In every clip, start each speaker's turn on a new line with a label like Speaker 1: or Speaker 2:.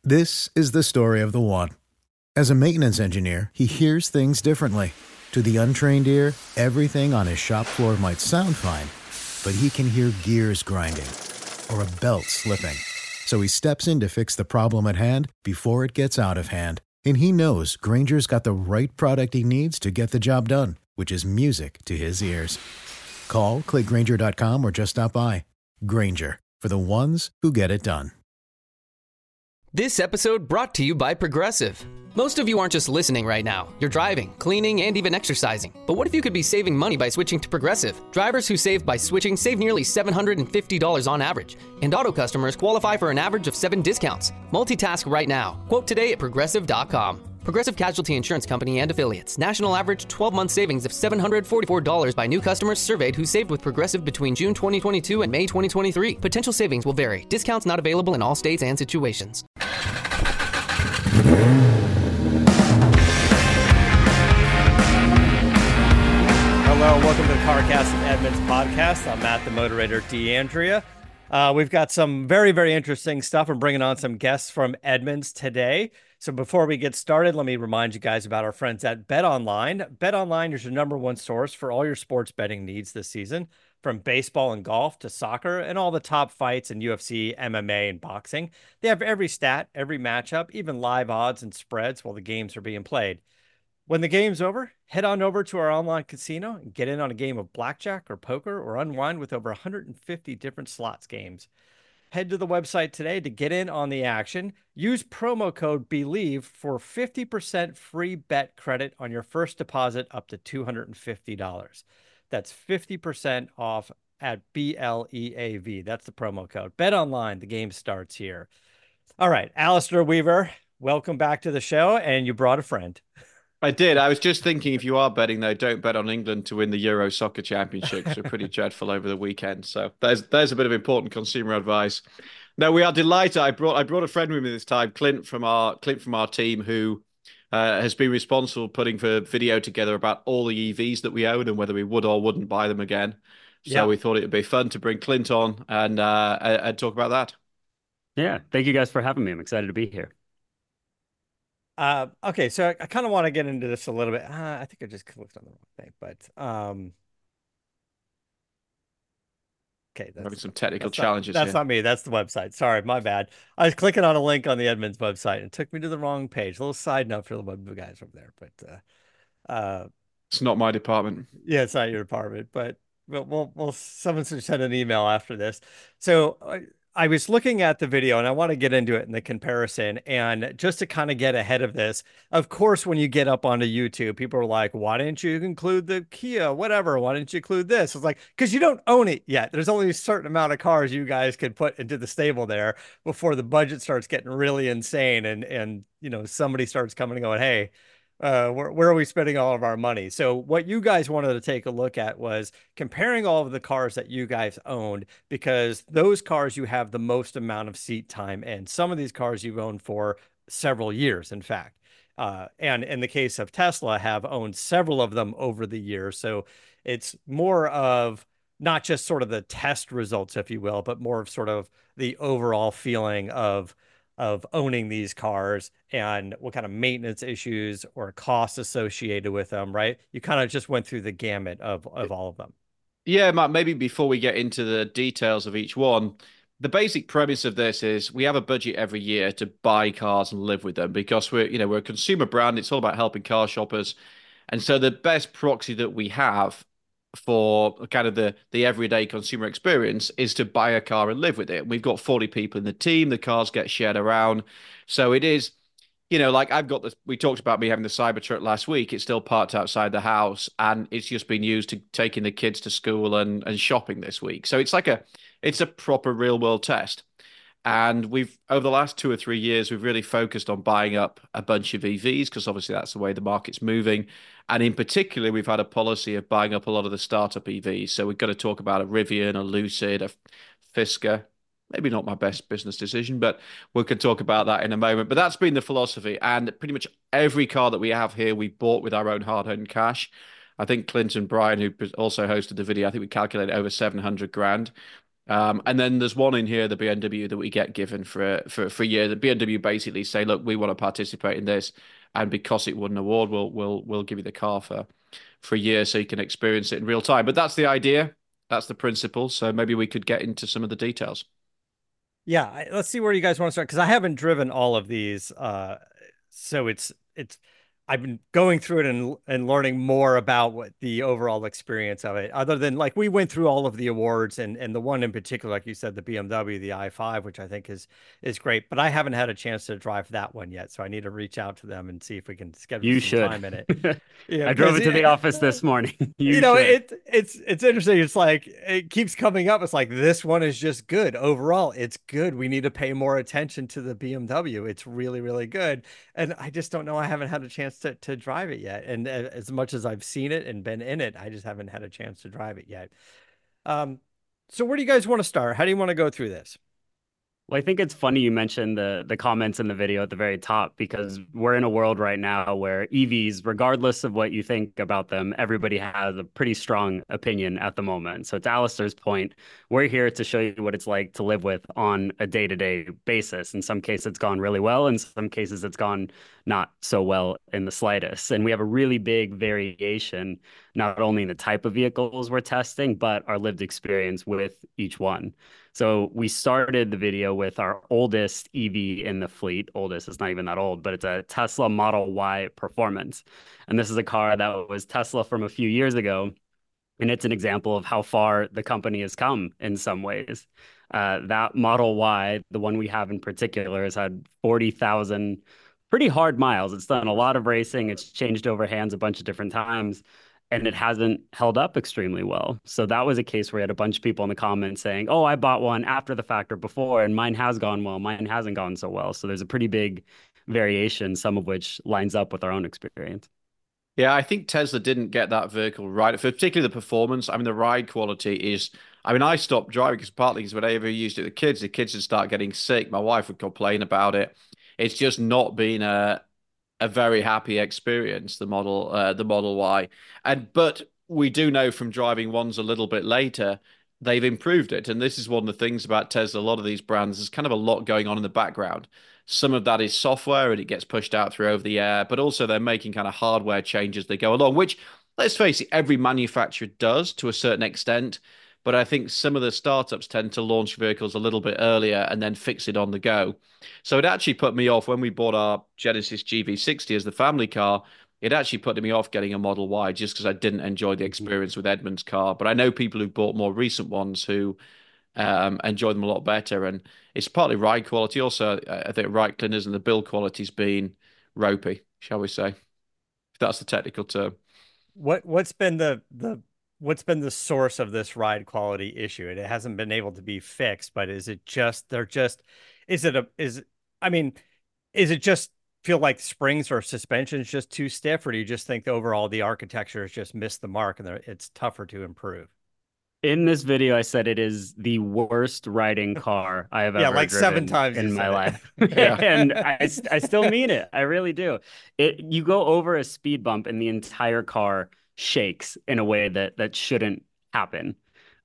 Speaker 1: This is the story of the one. As a maintenance engineer, he hears things differently. To the untrained ear, everything on his shop floor might sound fine, but he can hear gears grinding or a belt slipping. So he steps in to fix the problem at hand before it gets out of hand. And he knows Grainger's got the right product he needs to get the job done, which is music to his ears. Call, click Grainger.com, or just stop by. Grainger, for the ones who get it done.
Speaker 2: This episode brought to you by Progressive. Most of you aren't just listening right now. You're driving, cleaning, and even exercising. But what if you could be saving money by switching to Progressive? Drivers who save by switching save nearly $750 on average. And auto customers qualify for an average of 7 discounts. Multitask right now. Quote today at Progressive.com. Progressive Casualty Insurance Company and Affiliates. National average 12-month savings of $744 by new customers surveyed who saved with Progressive between June 2022 and May 2023. Potential savings will vary. Discounts not available in all states and situations.
Speaker 3: Hello, welcome to the CarCast and Edmunds podcast. I'm Matt, the moderator, D'Andrea. We've got some very, very interesting stuff. I'm bringing on some guests from Edmunds today. So before we get started, let me remind you guys about our friends at BetOnline. BetOnline is your number one source for all your sports betting needs this season, from baseball and golf to soccer and all the top fights in UFC, MMA, and boxing. They have every stat, every matchup, even live odds and spreads while the games are being played. When the game's over, head on over to our online casino and get in on a game of blackjack or poker or unwind with over 150 different slots games. Head to the website today to get in on the action. Use promo code BELIEVE for 50% free bet credit on your first deposit up to $250. That's 50% off at BLEAV. That's the promo code. Bet online. The game starts here. All right, Alistair Weaver, welcome back to the show, and you brought a friend.
Speaker 4: I did. I was just thinking, if you are betting, though, don't bet on England to win the Euro Soccer Championship. They're pretty dreadful over the weekend. So there's a bit of important consumer advice. No, we are delighted. I brought a friend with me this time, Clint from our team, who has been responsible putting the video together about all the EVs that we own and whether we would or wouldn't buy them again. So we thought it would be fun to bring Clint on and talk about that.
Speaker 5: Yeah, thank you guys for having me. I'm excited to be here.
Speaker 3: Okay, so I kind of want to get into this a little bit. I think I just clicked on the wrong thing, but okay,
Speaker 4: having some technical challenges.
Speaker 3: That's not me. That's the website. Sorry, my bad. I was clicking on a link on the Edmunds website and it took me to the wrong page. A little side note for the web guys over there, but
Speaker 4: it's not my department.
Speaker 3: Yeah, it's not your department, but we'll someone should send an email after this. So I was looking at the video and I want to get into it in the comparison. And just to kind of get ahead of this, of course, when you get up onto YouTube, people are like, why didn't you include the Kia, whatever? Why didn't you include this? It's like, because you don't own it yet. There's only a certain amount of cars you guys can put into the stable there before the budget starts getting really insane. And you know, somebody starts coming and going, hey, where are we spending all of our money? So what you guys wanted to take a look at was comparing all of the cars that you guys owned, because those cars you have the most amount of seat time in. Some of these cars you've owned for several years, in fact. And in the case of Tesla, have owned several of them over the years. So it's more of not just sort of the test results, if you will, but more of sort of the overall feeling of owning these cars and what kind of maintenance issues or costs associated with them, right? You kind of just went through the gamut of all of them.
Speaker 4: Yeah, Matt, maybe before we get into the details of each one, the basic premise of this is we have a budget every year to buy cars and live with them because we're a consumer brand. It's all about helping car shoppers. And so the best proxy that we have for kind of the everyday consumer experience is to buy a car and live with it. We've got 40 people in the team. The cars get shared around. So it is, like I've got this, we talked about me having the Cybertruck last week. It's still parked outside the house and it's just been used to taking the kids to school and shopping this week. So it's it's a proper real world test. And we've, over the last 2 or 3 years, we've really focused on buying up a bunch of EVs because obviously that's the way the market's moving. And in particular, we've had a policy of buying up a lot of the startup EVs. So we've got to talk about a Rivian, a Lucid, a Fisker. Maybe not my best business decision, but we can talk about that in a moment. But that's been the philosophy. And pretty much every car that we have here, we bought with our own hard-earned cash. I think Clint and Brian, who also hosted the video, I think we calculated over 700 grand. And then there's one in here, the BMW, that we get given for a year. The BMW basically say, look, we want to participate in this, and because it won an award, we'll give you the car for a year so you can experience it in real time. But that's the idea, that's the principle. So maybe we could get into some of the details.
Speaker 3: Yeah, let's see where you guys want to start because I haven't driven all of these. So it's I've been going through it and learning more about what the overall experience of it. Other than like we went through all of the awards and the one in particular, like you said, the BMW, the i5, which I think is great. But I haven't had a chance to drive that one yet, so I need to reach out to them and see if we can schedule
Speaker 5: You
Speaker 3: some
Speaker 5: should.
Speaker 3: time in it. Yeah,
Speaker 5: I drove
Speaker 3: because
Speaker 5: it to the office this morning. You
Speaker 3: know,
Speaker 5: should.
Speaker 3: it's interesting. It's like it keeps coming up. It's like this one is just good. Overall, it's good. We need to pay more attention to the BMW. It's really, really good. And I just don't know. I haven't had a chance to drive it yet. And as much as I've seen it and been in it, I just haven't had a chance to drive it yet. Um, so where do you guys want to start? How do you want to go through this?
Speaker 5: Well, I think it's funny you mentioned the comments in the video at the very top because we're in a world right now where EVs, regardless of what you think about them, everybody has a pretty strong opinion at the moment. So to Alistair's point, we're here to show you what it's like to live with on a day-to-day basis. In some cases, it's gone really well. In some cases, it's gone not so well in the slightest. And we have a really big variation, not only in the type of vehicles we're testing, but our lived experience with each one. So we started the video with our oldest EV in the fleet. Oldest, it's not even that old, but it's a Tesla Model Y Performance. And this is a car that was Tesla from a few years ago. And it's an example of how far the company has come in some ways. That Model Y, the one we have in particular, has had 40,000 pretty hard miles. It's done a lot of racing. It's changed over hands a bunch of different times and it hasn't held up extremely well. So that was a case where we had a bunch of people in the comments saying, oh, I bought one after the fact or before, and mine has gone well, mine hasn't gone so well. So there's a pretty big variation, some of which lines up with our own experience.
Speaker 4: Yeah, I think Tesla didn't get that vehicle right, particularly the performance. I mean, the ride quality is. I mean, I stopped driving because partly because whenever I used it with the kids would start getting sick. My wife would complain about it. It's just not been a very happy experience, the Model Y. But we do know from driving ones a little bit later, they've improved it. And this is one of the things about Tesla. A lot of these brands, there's kind of a lot going on in the background. Some of that is software and it gets pushed out through over the air, but also they're making kind of hardware changes they go along, which, let's face it, every manufacturer does to a certain extent. But I think some of the startups tend to launch vehicles a little bit earlier and then fix it on the go. So it actually put me off when we bought our Genesis GV60 as the family car. It actually put me off getting a Model Y just because I didn't enjoy the experience with Edmund's car. But I know people who bought more recent ones who enjoy them a lot better. And it's partly ride quality. Also, I think ride cleaners and the build quality's been ropey, shall we say, if that's the technical term.
Speaker 3: What's been the source of this ride quality issue? It hasn't been able to be fixed, but is it just is it a is I mean, is it just feel like springs or suspension is just too stiff, or do you just think overall the architecture has just missed the mark and it's tougher to improve?
Speaker 5: In this video, I said it is the worst riding car I have
Speaker 3: Yeah,
Speaker 5: ever
Speaker 3: like seven
Speaker 5: driven
Speaker 3: times
Speaker 5: in
Speaker 3: you
Speaker 5: my
Speaker 3: said it.
Speaker 5: life.
Speaker 4: Yeah.
Speaker 5: And I still mean it. I really do. You go over a speed bump and the entire car shakes in a way that shouldn't happen.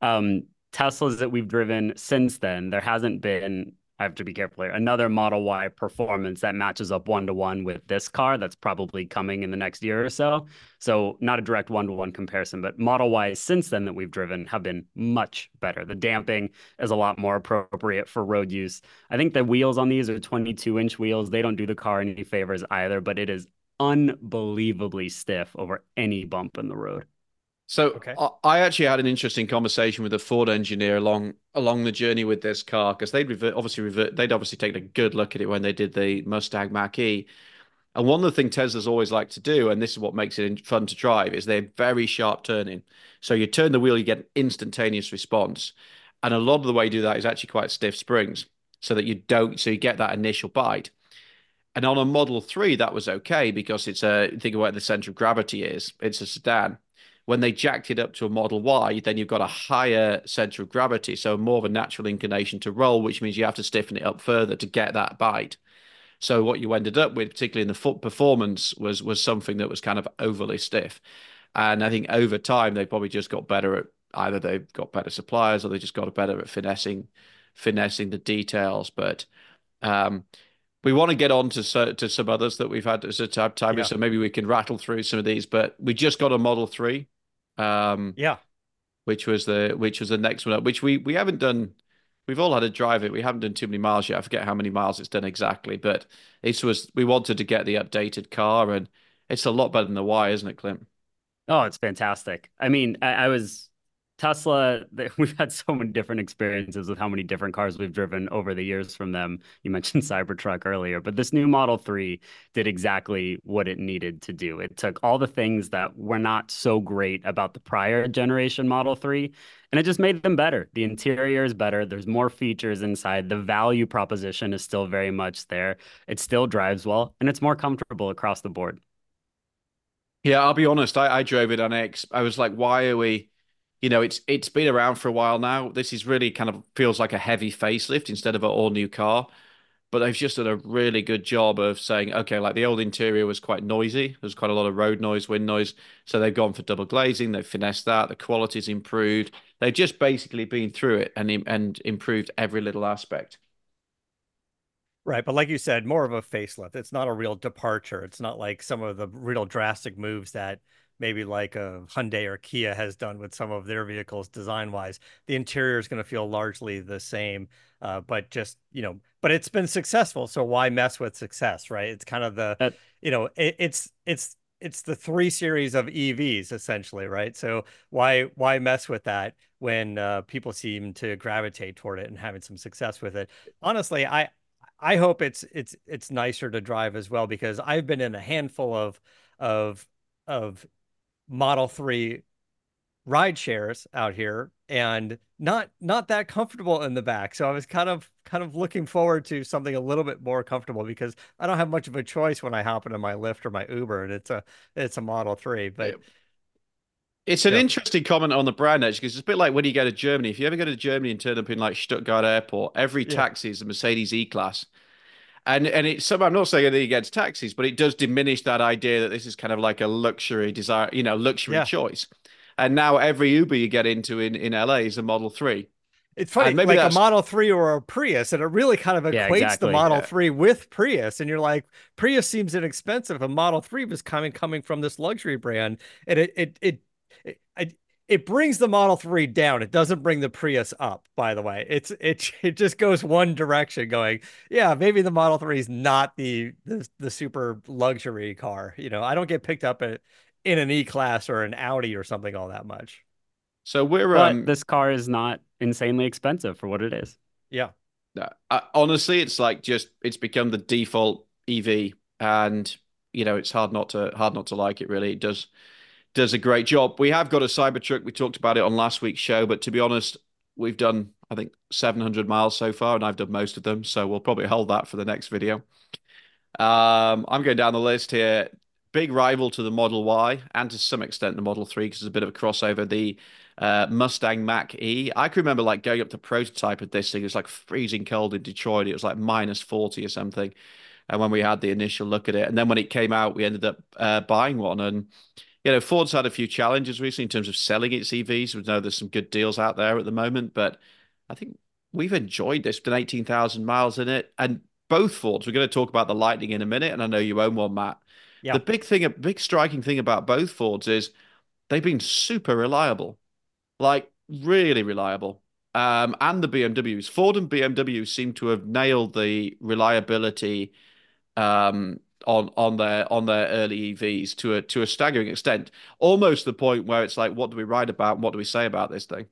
Speaker 5: Teslas that we've driven since then, there hasn't been, I have to be careful here, another Model Y performance that matches up one-to-one with this car that's probably coming in the next year or so. So not a direct one-to-one comparison, but Model Ys since then that we've driven have been much better. The damping is a lot more appropriate for road use. I think the wheels on these are 22-inch wheels. They don't do the car any favors either, but it is unbelievably stiff over any bump in the road.
Speaker 4: So
Speaker 3: Okay.
Speaker 4: I actually had an interesting conversation with a Ford engineer along the journey with this car because they'd obviously taken a good look at it when they did the Mustang Mach-E. And one of the things Tesla's always like to do, and this is what makes it fun to drive, is they're very sharp turning. So you turn the wheel, you get an instantaneous response. And a lot of the way you do that is actually quite stiff springs so that so you get that initial bite. And on a Model 3, that was okay because think of where the center of gravity is. It's a sedan. When they jacked it up to a Model Y, then you've got a higher center of gravity, so more of a natural inclination to roll, which means you have to stiffen it up further to get that bite. So what you ended up with, particularly in the foot performance, was something that was kind of overly stiff. And I think over time, they probably just got better either they've got better suppliers or they just got better at finessing the details. But um, we want to get on to some others that we've had as a time,
Speaker 3: Yeah.
Speaker 4: so maybe we can rattle through some of these. But we just got a Model 3,
Speaker 3: Yeah.
Speaker 4: which was the next one up, which we haven't done. We've all had to drive it. We haven't done too many miles yet. I forget how many miles it's done exactly, but we wanted to get the updated car, and it's a lot better than the Y, isn't it, Clint?
Speaker 5: Oh, it's fantastic. I mean, I was Tesla. We've had so many different experiences with how many different cars we've driven over the years from them. You mentioned Cybertruck earlier, but this new Model 3 did exactly what it needed to do. It took all the things that were not so great about the prior generation Model 3, and it just made them better. The interior is better. There's more features inside. The value proposition is still very much there. It still drives well, and it's more comfortable across the board.
Speaker 4: Yeah, I'll be honest. I drove it on X. I was like, why are we? It's been around for a while now. This is really kind of feels like a heavy facelift instead of an all new car. But they've just done a really good job of saying, okay, like the old interior was quite noisy. There's quite a lot of road noise, wind noise. So they've gone for double glazing. They've finessed that. The quality's improved. They've just basically been through it and improved every little aspect.
Speaker 3: Right. But like you said, more of a facelift. It's not a real departure. It's not like some of the real drastic moves that maybe like a Hyundai or Kia has done with some of their vehicles design wise. The interior is going to feel largely the same, but just, but it's been successful. So why mess with success, right? It's kind of
Speaker 5: Uh,
Speaker 3: it's the 3 series of EVs essentially, right? So why mess with that when people seem to gravitate toward it and having some success with it? Honestly, I hope it's nicer to drive as well because I've been in a handful of of Model 3 ride shares out here and not that comfortable in the back. So I was kind of looking forward to something a little bit more comfortable because I don't have much of a choice when I hop into my Lyft or my Uber and it's a Model 3. But
Speaker 4: It's an interesting comment on the brand edge because it's a bit like when you go to Germany. If you ever go to Germany and turn up in like Stuttgart Airport, every
Speaker 3: yeah.
Speaker 4: taxi is a Mercedes E-Class. And it's some I'm not saying anything against taxis, but it does diminish that idea that this is kind of like a luxury desire, luxury
Speaker 3: Yeah.
Speaker 4: choice. And now every Uber you get into in LA is a Model 3.
Speaker 3: It's
Speaker 4: And
Speaker 3: funny,
Speaker 4: maybe
Speaker 3: like a
Speaker 4: that's
Speaker 3: Model 3 or a Prius, and it really kind of
Speaker 5: yeah,
Speaker 3: equates the
Speaker 5: exactly.
Speaker 3: Model 3 with Prius. And you're like, Prius seems inexpensive. A Model 3 was coming from this luxury brand. And it brings the Model 3 down. It doesn't bring the Prius up, by the way. It just goes one direction, going, yeah, maybe the Model 3 is not the super luxury car. I don't get picked up in an E-Class or an Audi or something all that much.
Speaker 4: so we're
Speaker 5: But this car is not insanely expensive for what it is.
Speaker 3: Yeah.
Speaker 4: honestly, it's like just it's become the default EV, and it's hard not to like it. Really, it does a great job. We have got a Cybertruck. We talked about it on last week's show, but to be honest, we've done I think 700 miles so far, and I've done most of them, so we'll probably hold that for the next video. I'm going down the list here. Big rival to the Model Y and to some extent the Model 3 because there's a bit of a crossover. The Mustang Mach-E. I can remember like going up to prototype of this thing. It was like freezing cold in Detroit. It was like -40 or something. And when we had the initial look at it, and then when it came out, we ended up buying one. And Ford's had a few challenges recently in terms of selling its EVs. We know there's some good deals out there at the moment, but I think we've enjoyed this. We've done 18,000 miles in it, and both Fords. We're going to talk about the Lightning in a minute, and I know you own one, Matt.
Speaker 3: Yeah.
Speaker 4: The big striking thing about both Fords is they've been super reliable, like really reliable. And the BMWs, Ford and BMW seem to have nailed the reliability on their early EVs to a staggering extent, almost the point where it's like, what do we write about? And what do we say about this thing?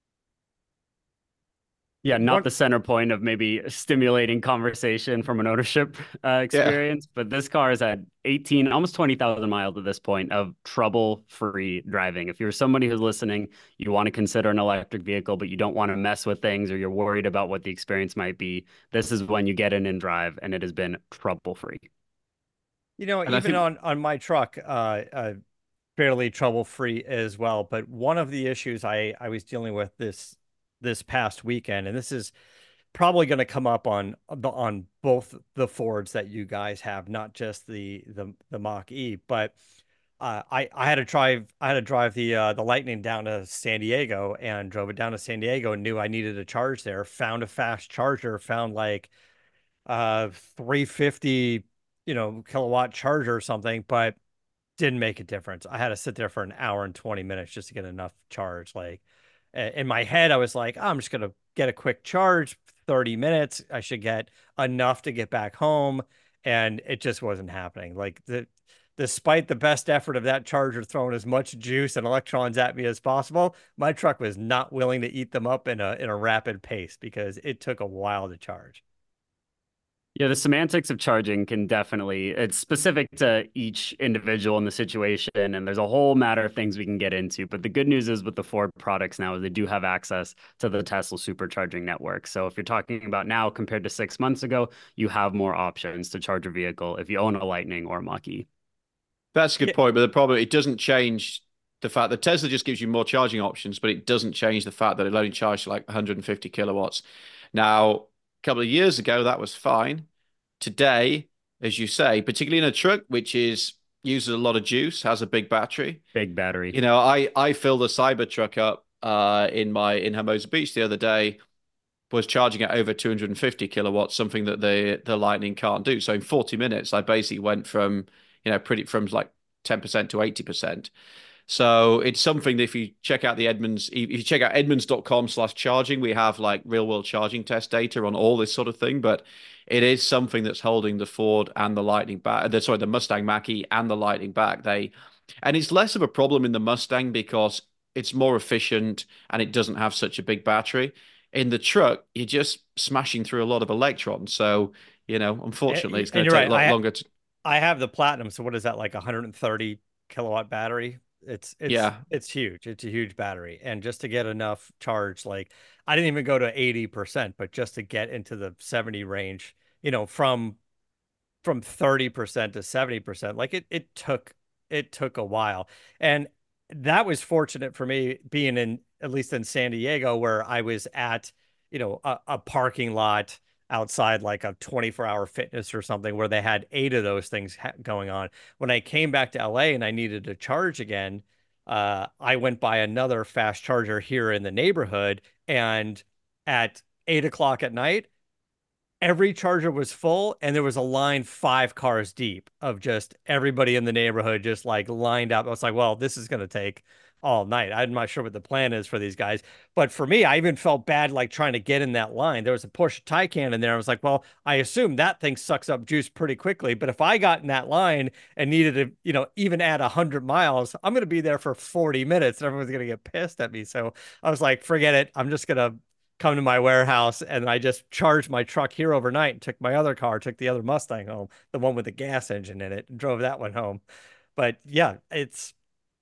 Speaker 5: Yeah, not
Speaker 3: One,
Speaker 5: the center point of maybe stimulating conversation from an ownership
Speaker 4: Yeah.
Speaker 5: experience, but this car has had 18, almost 20,000 miles at this point of trouble-free driving. If you're somebody who's listening, you want to consider an electric vehicle, but you don't want to mess with things or you're worried about what the experience might be, this is when you get in and drive, and it has been trouble-free.
Speaker 4: And I
Speaker 3: even
Speaker 4: think
Speaker 3: on my truck, fairly trouble free as well. But one of the issues I was dealing with this past weekend, and this is probably going to come up on both the Fords that you guys have, not just the Mach E, but I had to drive the Lightning down to San Diego, and drove it down to San Diego and knew I needed a charge there. Found a fast charger, found like 350, kilowatt charger or something, but didn't make a difference. I had to sit there for an hour and 20 minutes just to get enough charge. Like in my head, I was like, "Oh, I'm just gonna get a quick charge, 30 minutes. I should get enough to get back home." And it just wasn't happening. Despite the best effort of that charger throwing as much juice and electrons at me as possible, my truck was not willing to eat them up in a rapid pace because it took a while to charge.
Speaker 5: Yeah, the semantics of charging can definitely, it's specific to each individual in the situation, and there's a whole matter of things we can get into. But the good news is with the Ford products now, they do have access to the Tesla supercharging network. So if you're talking about now compared to 6 months ago, you have more options to charge your vehicle if you own a Lightning or a Mach-E.
Speaker 4: That's a good point, but the problem, it doesn't change the fact that Tesla just gives you more charging options, but it doesn't change the fact that it only charges like 150 kilowatts. Now, a couple of years ago, that was fine. Today, as you say, particularly in a truck which uses a lot of juice, has a big battery.
Speaker 5: Big battery.
Speaker 4: I filled a Cybertruck up in Hermosa Beach the other day, was charging at over 250 kilowatts, something that the Lightning can't do. So in 40 minutes, I basically went from from like 10% to 80%. So it's something that if you check out if you check out edmunds.com/charging, we have like real world charging test data on all this sort of thing. But it is something that's holding the Ford and the Lightning back. The Mustang Mach-E and the Lightning back. And it's less of a problem in the Mustang because it's more efficient and it doesn't have such a big battery. In the truck, you're just smashing through a lot of electrons. So, unfortunately, it's going to take a lot longer to.
Speaker 3: I have the Platinum, so what is that, like 130 kilowatt battery? It's huge. It's a huge battery. And just to get enough charge, like I didn't even go to 80%, but just to get into the 70 range, from 30% to 70%, like it took a while. And that was fortunate for me being at least in San Diego, where I was at, a parking lot outside like a 24-hour fitness or something where they had 8 of those things going on. When I came back to LA and I needed to charge again, I went by another fast charger here in the neighborhood, and at 8 o'clock at night, every charger was full, and there was a line 5 cars deep of just everybody in the neighborhood just like lined up. I was like, well, this is going to take all night. I'm not sure what the plan is for these guys. But for me, I even felt bad like trying to get in that line. There was a Porsche Taycan in there. I was like, well, I assume that thing sucks up juice pretty quickly. But if I got in that line and needed to, even add 100 miles, I'm going to be there for 40 minutes and everyone's going to get pissed at me. So I was like, forget it. I'm just going to come to my warehouse, and I just charged my truck here overnight and took my other car, took the other Mustang home, the one with the gas engine in it, and drove that one home. But yeah, it's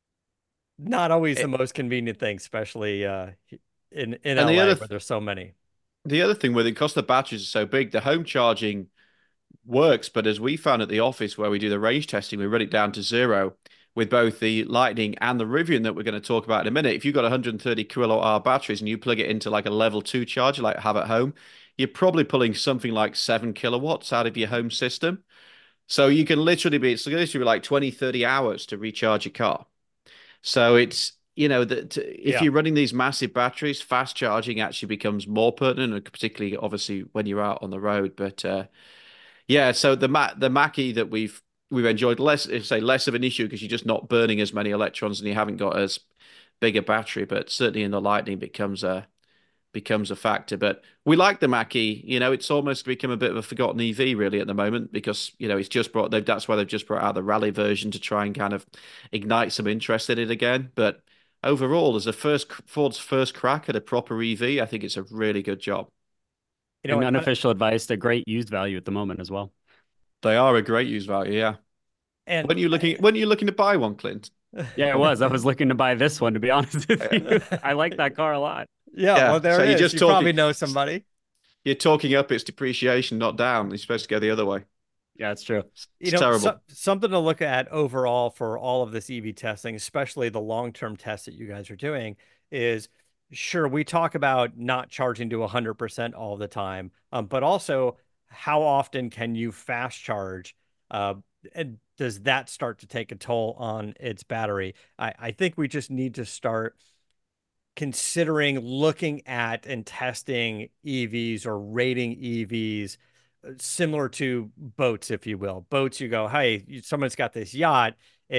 Speaker 3: not always the most convenient thing, especially in LA where there's so many.
Speaker 4: The other thing with it, because the batteries are so big, the home charging works, but as we found at the office where we do the range testing, we run it down to 0 with both the Lightning and the Rivian that we're going to talk about in a minute. If you've got 130 kilowatt hour batteries and you plug it into like a level 2 charger like I have at home, you're probably pulling something like 7 kilowatts out of your home system. So you can it's literally like 20, 30 hours to recharge your car. So it's, if you're running these massive batteries, fast charging actually becomes more pertinent, and particularly obviously when you're out on the road. But yeah, so the Mach-E that we've enjoyed less of an issue because you're just not burning as many electrons and you haven't got as big a battery. But certainly in the Lightning becomes a factor. But we like the Mach-E. It's almost become a bit of a forgotten EV really at the moment because it's just that's why they've just brought out the rally version to try and kind of ignite some interest in it again. But overall, as Ford's first crack at a proper EV, I think it's a really good job.
Speaker 5: And unofficial advice, they're great used value at the moment as well.
Speaker 4: They are a great used value, yeah.
Speaker 3: And
Speaker 4: when you looking to buy one, Clint?
Speaker 5: Yeah, I was looking to buy this one, to be honest with you. I like that car a lot.
Speaker 3: Yeah, well, there it is. You probably know somebody.
Speaker 4: You're talking up its depreciation, not down. You're supposed to go the other way.
Speaker 5: Yeah, it's true.
Speaker 4: It's terrible.
Speaker 3: Something to look at overall for all of this EV testing, especially the long-term tests that you guys are doing, is sure, we talk about not charging to 100% all the time, but also how often can you fast charge and does that start to take a toll on its battery? I think we just need to start considering looking at and testing EVs or rating EVs similar to boats, if you will. Boats, you go, hey, someone's got this yacht.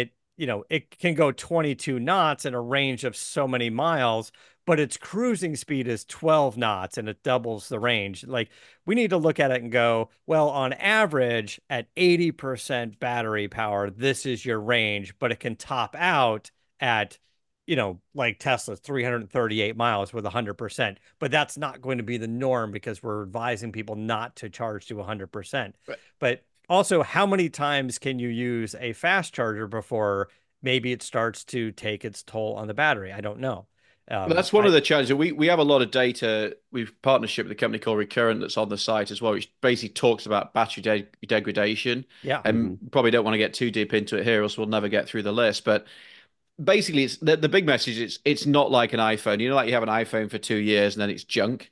Speaker 3: It can go 22 knots in a range of so many miles, but its cruising speed is 12 knots and it doubles the range. Like, we need to look at it and go, well, on average, at 80% battery power, this is your range, but it can top out at like Tesla's 338 miles with 100%. But that's not going to be the norm because we're advising people not to charge to 100%.
Speaker 4: Right.
Speaker 3: But also, how many times can you use a fast charger before maybe it starts to take its toll on the battery? I don't know.
Speaker 4: But that's one of the challenges. We have a lot of data. We've partnership with a company called Recurrent that's on the site as well, which basically talks about battery degradation.
Speaker 3: Yeah.
Speaker 4: And probably don't want to get too deep into it here, else we'll never get through the list. But basically, it's the big message. It's not like an iPhone. Like you have an iPhone for 2 years and then it's junk.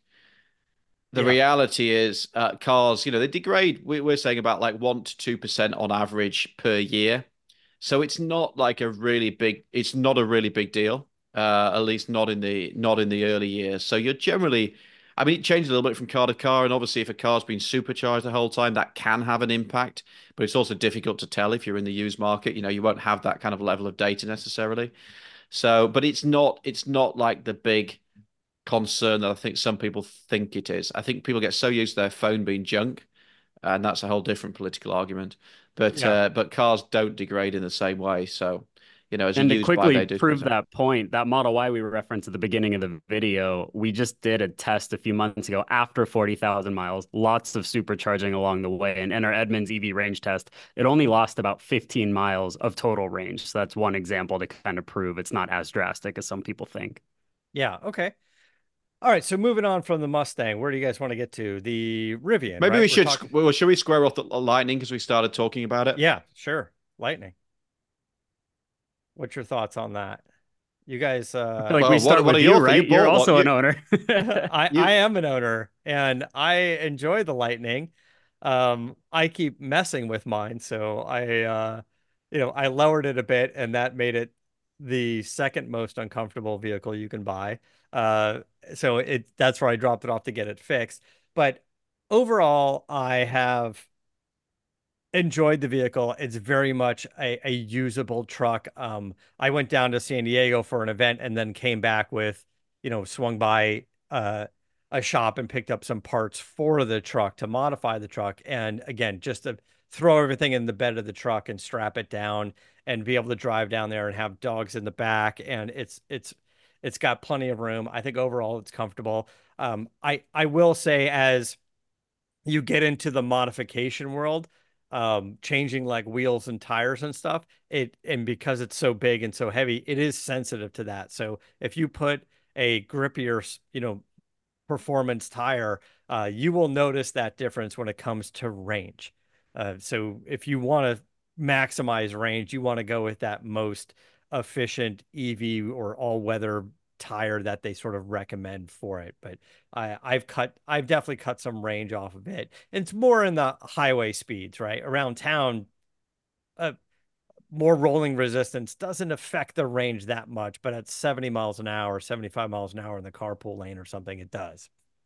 Speaker 4: The reality is, cars, they degrade. We're saying about like 1 to 2% on average per year. So it's not like it's not a really big deal. At least not in the early years. So you're generally, I mean, it changes a little bit from car to car, and obviously if a car's been supercharged the whole time, that can have an impact. But it's also difficult to tell if you're in the used market. You won't have that kind of level of data necessarily. So, but it's not like the big concern that I think some people think it is. I think people get so used to their phone being junk, and that's a whole different political argument. But cars don't degrade in the same way. So, as a
Speaker 5: And to
Speaker 4: used buy,
Speaker 5: quickly
Speaker 4: they do.
Speaker 5: prove that point, that Model Y we referenced at the beginning of the video, we just did a test a few months ago after 40,000 miles, lots of supercharging along the way. And in our Edmunds EV range test, it only lost about 15 miles of total range. So that's one example to kind of prove it's not as drastic as some people think.
Speaker 3: Yeah. Okay. All right. So moving on from the Mustang, where do you guys want to get to? The Rivian.
Speaker 4: Maybe
Speaker 3: right?
Speaker 4: we should. Well, should we square off the Lightning because we started talking about it?
Speaker 3: Yeah, sure. Lightning. What's your thoughts on that? You guys,
Speaker 5: I feel like we start with you, right? You're also an owner.
Speaker 3: I am an owner, and I enjoy the Lightning. I keep messing with mine, so I lowered it a bit, and that made it the second most uncomfortable vehicle you can buy. So that's where I dropped it off to get it fixed. But overall, I have enjoyed the vehicle. It's very much a usable truck. I went down to San Diego for an event and then came back with, swung by a shop and picked up some parts for the truck to modify the truck. And again, just to throw everything in the bed of the truck and strap it down and be able to drive down there and have dogs in the back. And it's got plenty of room. I think overall it's comfortable. I will say, as you get into the modification world, changing like wheels and tires and stuff, and because it's so big and so heavy, it is sensitive to that. So if you put a grippier, performance tire, you will notice that difference when it comes to range. So if you want to maximize range, you want to go with that most efficient EV or all-weather tire that they sort of recommend for it. But I've definitely cut some range off of it. And it's more in the highway speeds, right? Around town, more rolling resistance doesn't affect the range that much, but at 70 miles an hour, 75 miles an hour in the carpool lane or something, it does.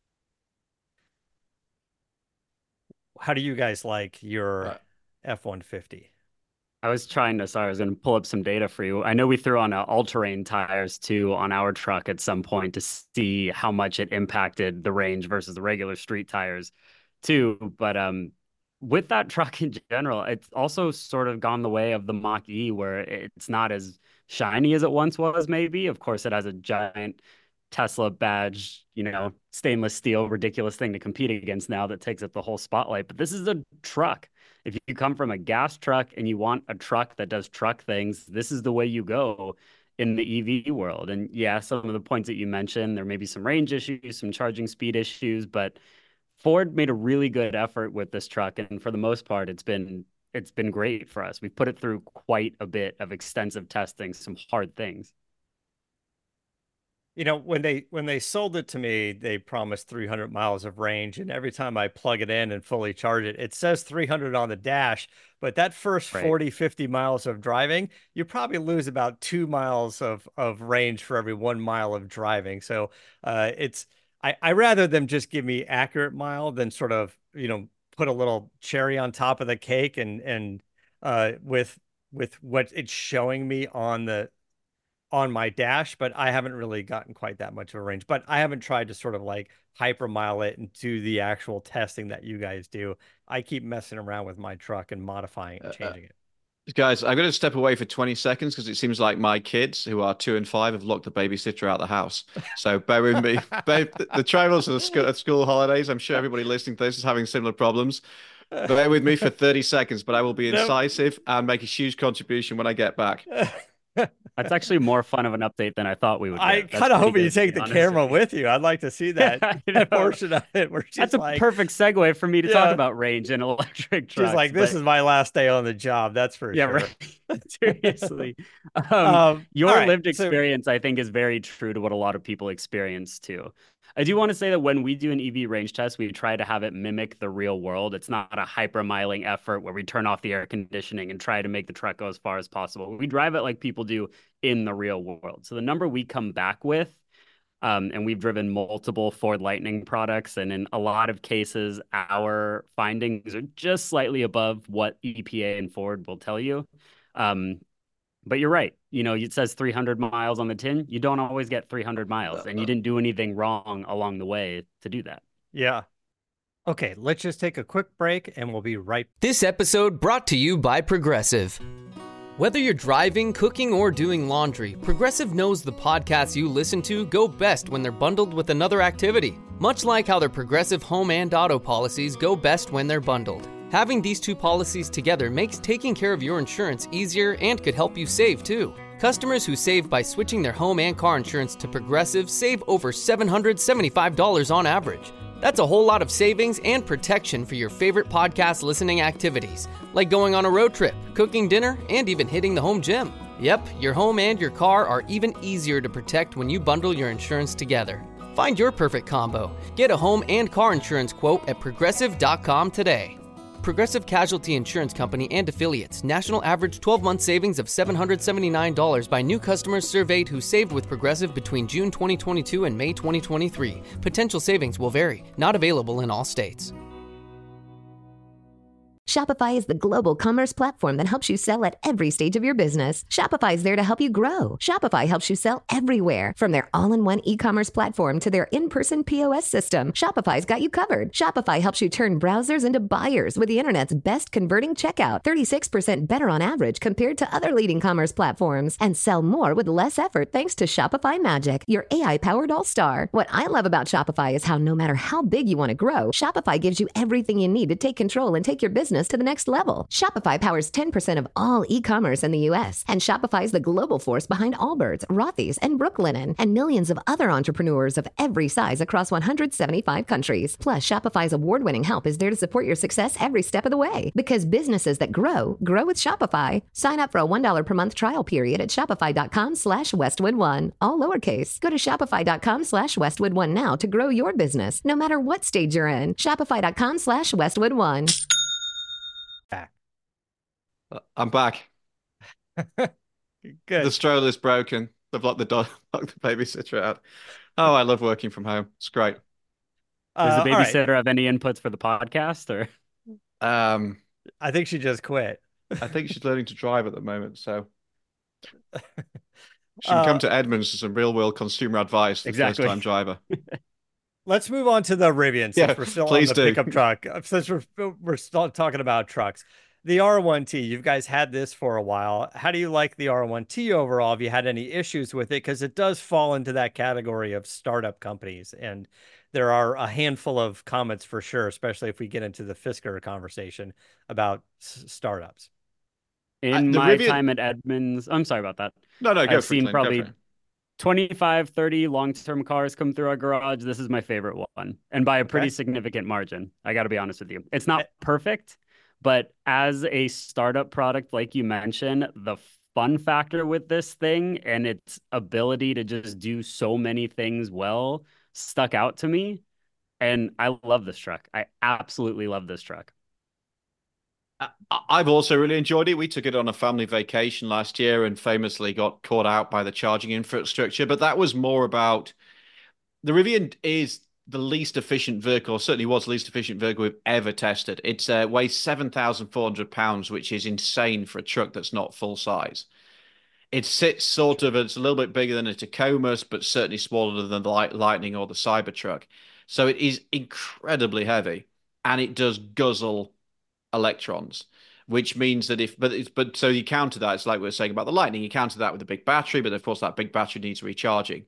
Speaker 3: How do you guys like your F-150?
Speaker 5: I was going to pull up some data for you. I know we threw on all-terrain tires too on our truck at some point to see how much it impacted the range versus the regular street tires too. But with that truck in general, it's also sort of gone the way of the Mach-E, where it's not as shiny as it once was, maybe. Of course, it has a giant Tesla badge, stainless steel, ridiculous thing to compete against now that takes up the whole spotlight. But this is a truck. If you come from a gas truck and you want a truck that does truck things, this is the way you go in the EV world. And yeah, some of the points that you mentioned, there may be some range issues, some charging speed issues, but Ford made a really good effort with this truck. And for the most part, it's been great for us. We've put it through quite a bit of extensive testing, some hard things.
Speaker 3: When they sold it to me, they promised 300 miles of range, and every time I plug it in and fully charge it, it says 300 on the dash, but that first
Speaker 5: Right.
Speaker 3: 40, 50 miles of driving, you probably lose about 2 miles of range for every 1 mile of driving. So it's I rather them just give me accurate mile than sort of, put a little cherry on top of the cake with what it's showing me on my dash, but I haven't really gotten quite that much of a range. But I haven't tried to sort of like hypermile it and do the actual testing that you guys do. I keep messing around with my truck and modifying it and changing it.
Speaker 4: Guys, I'm going to step away for 20 seconds because it seems like my kids, who are 2 and 5, have locked the babysitter out of the house. So bear with me. The travels of the school holidays, I'm sure everybody listening to this is having similar problems. Bear with me for 30 seconds, but I will be incisive and make a huge contribution when I get back.
Speaker 5: That's actually more fun of an update than I thought we would
Speaker 3: I
Speaker 5: get.
Speaker 3: kind of hope you take the camera with you. I'd like to see that portion of it where she's
Speaker 5: That's a perfect segue for me to talk about range and electric trucks.
Speaker 3: She's like, this is my last day on the job. That's for sure.
Speaker 5: Right. Seriously. Your lived experience, I think, is very true to what a lot of people experience too. I do want to say that when we do an EV range test, we try to have it mimic the real world. It's not a hypermiling effort where we turn off the air conditioning and try to make the truck go as far as possible. We drive it like people do in the real world. So the number we come back with, and we've driven multiple Ford Lightning products, and in a lot of cases, our findings are just slightly above what EPA and Ford will tell you. But you're right. It says 300 miles on the tin. You don't always get 300 miles, and you didn't do anything wrong along the way to do that.
Speaker 3: Yeah. Okay, let's just take a quick break, and we'll be right back.
Speaker 2: This episode brought to you by Progressive. Whether you're driving, cooking, or doing laundry, Progressive knows the podcasts you listen to go best when they're bundled with another activity. Much like how their Progressive home and auto policies go best when they're bundled. Having these two policies together makes taking care of your insurance easier and could help you save, too. Customers who save by switching their home and car insurance to Progressive save over $775 on average. That's a whole lot of savings and protection for your favorite podcast listening activities, like going on a road trip, cooking dinner, and even hitting the home gym. Yep, your home and your car are even easier to protect when you bundle your insurance together. Find your perfect combo. Get a home and car insurance quote at Progressive.com today. Progressive Casualty Insurance Company and Affiliates. National average 12-month savings of $779 by new customers surveyed who saved with Progressive between June 2022 and May 2023. Potential savings will vary. Not available in all states.
Speaker 6: Shopify is the global commerce platform that helps you sell at every stage of your business. Shopify is there to help you grow. Shopify helps you sell everywhere, from their all-in-one e-commerce platform to their in-person POS system. Shopify's got you covered. Shopify helps you turn browsers into buyers with the internet's best converting checkout, 36% better on average compared to other leading commerce platforms, and sell more with less effort thanks to Shopify Magic, your AI-powered all-star. What I love about Shopify is how no matter how big you want to grow, Shopify gives you everything you need to take control and take your business to the next level. Shopify powers 10% of all e-commerce in the U.S., and Shopify is the global force behind Allbirds, Rothy's, and Brooklinen, and millions of other entrepreneurs of every size across 175 countries. Plus, Shopify's award-winning help is there to support your success every step of the way. Because businesses that grow with Shopify. Sign up for a $1 per month trial period at shopify.com/Westwood1, all lowercase. Go to shopify.com/Westwood1 now to grow your business, no matter what stage you're in. Shopify.com/Westwood1.
Speaker 4: I'm back.
Speaker 3: Good.
Speaker 4: The stroller is broken. They've locked the babysitter out. Oh, I love working from home. It's great.
Speaker 5: Does the babysitter have any inputs for the podcast, or?
Speaker 3: I think she just quit.
Speaker 4: I think she's learning to drive at the moment, so she can come to Edmunds for some real-world consumer advice for the first-time driver.
Speaker 3: Let's move on to the Rivian since we're still on the pickup truck. Since we're still talking about trucks. The R1T, you guys had this for a while. How do you like the R1T overall? Have you had any issues with it? Because it does fall into that category of startup companies. And there are a handful of comments for sure, especially if we get into the Fisker conversation about startups.
Speaker 5: In my time at Edmunds, I'm sorry about that.
Speaker 4: No, go
Speaker 5: I've seen probably 25, 30 long-term cars come through our garage. This is my favorite one. And by a pretty significant margin. I got to be honest with you. It's not perfect. But as a startup product, like you mentioned, the fun factor with this thing and its ability to just do so many things well stuck out to me. And I love this truck. I absolutely love this truck.
Speaker 4: I've also really enjoyed it. We took it on a family vacation last year and famously got caught out by the charging infrastructure. But that was more about the Rivian is the least efficient vehicle, or certainly was the least efficient vehicle we've ever tested. It's weighs 7,400 pounds, which is insane for a truck that's not full size. It sits sort of, it's a little bit bigger than a Tacoma, but certainly smaller than the Lightning or the Cybertruck. So it is incredibly heavy, and it does guzzle electrons, which means that but so you counter that. It's like we were saying about the Lightning. You counter that with a big battery, but of course that big battery needs recharging.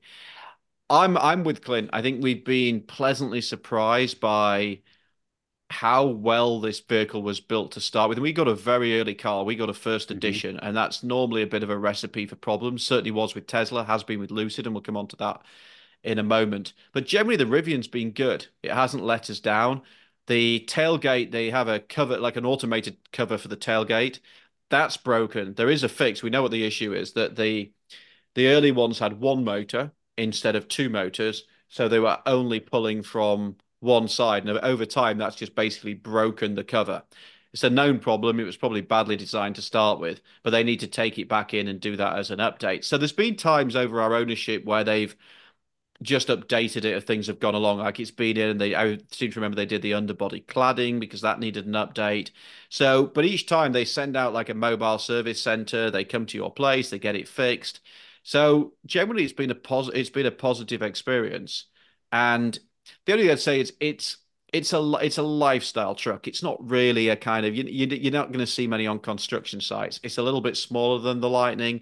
Speaker 4: I'm with Clint. I think we've been pleasantly surprised by how well this vehicle was built to start with. And we got a very early car. We got a first edition, and that's normally a bit of a recipe for problems. Certainly was with Tesla, has been with Lucid, and we'll come on to that in a moment. But generally, the Rivian's been good. It hasn't let us down. The tailgate, they have a cover, like an automated cover for the tailgate. That's broken. There is a fix. We know what the issue is, that the early ones had one motor instead of two motors, so they were only pulling from one side. And over time, that's just basically broken the cover. It's a known problem. It was probably badly designed to start with, but they need to take it back in and do that as an update. So there's been times over our ownership where they've just updated it as things have gone along. Like it's been in, and I seem to remember they did the underbody cladding because that needed an update. So, but each time they send out like a mobile service center, they come to your place, they get it fixed. So generally, it's been a positive experience. And the only thing I'd say is it's a lifestyle truck. It's not really a kind of you're not going to see many on construction sites. It's a little bit smaller than the Lightning.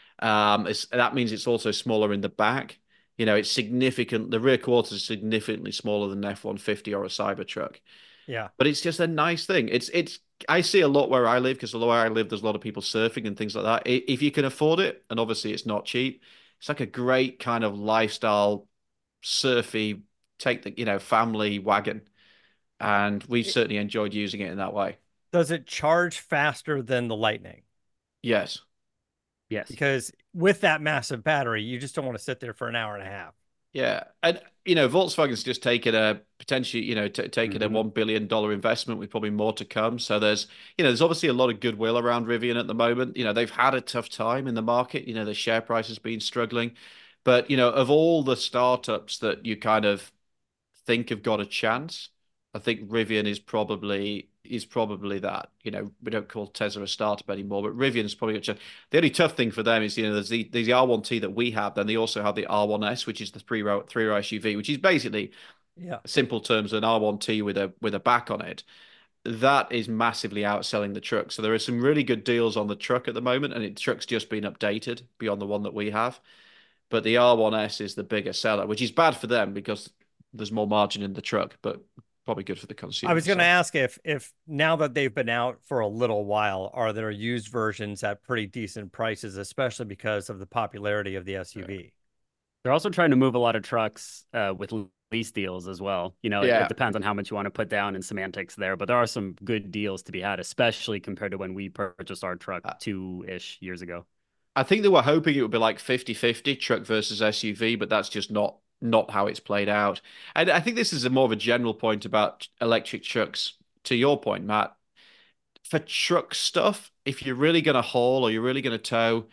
Speaker 4: That means it's also smaller in the back. You know, it's significant. The rear quarters are significantly smaller than an F-150 or a Cybertruck.
Speaker 3: Yeah.
Speaker 4: But it's just a nice thing. I see a lot where I live, because where I live, there's a lot of people surfing and things like that. If you can afford it, and obviously it's not cheap, it's like a great kind of lifestyle, surfy, take the, family wagon. And we've certainly enjoyed using it in that way.
Speaker 3: Does it charge faster than the Lightning?
Speaker 4: Yes.
Speaker 5: Yes.
Speaker 3: Because with that massive battery, you just don't want to sit there for an hour and a half.
Speaker 4: Yeah. And, Volkswagen's just taken a potentially, taken a $1 billion investment with probably more to come. So there's obviously a lot of goodwill around Rivian at the moment. They've had a tough time in the market. The share price has been struggling. But, of all the startups that you kind of think have got a chance, I think Rivian is probably that. We don't call Tesla a startup anymore, but Rivian's probably got a chance. The only tough thing for them is, there's the R1T that we have, then they also have the R1S, which is the three-row SUV, which is basically, simple terms, an R1T with a back on it. That is massively outselling the truck. So there are some really good deals on the truck at the moment, and the truck's just been updated beyond the one that we have. But the R1S is the bigger seller, which is bad for them because there's more margin in the truck, but probably good for the consumer.
Speaker 3: I was going to ask if now that they've been out for a little while, are there used versions at pretty decent prices, especially because of the popularity of the SUV?
Speaker 5: They're also trying to move a lot of trucks with lease deals as well. It depends on how much you want to put down in semantics there, but there are some good deals to be had, especially compared to when we purchased our truck 2-ish years ago.
Speaker 4: I think they were hoping it would be like 50-50 truck versus SUV, but that's just not how it's played out. And I think this is more of a general point about electric trucks. To your point, Matt, for truck stuff, if you're really going to haul or you're really going to tow,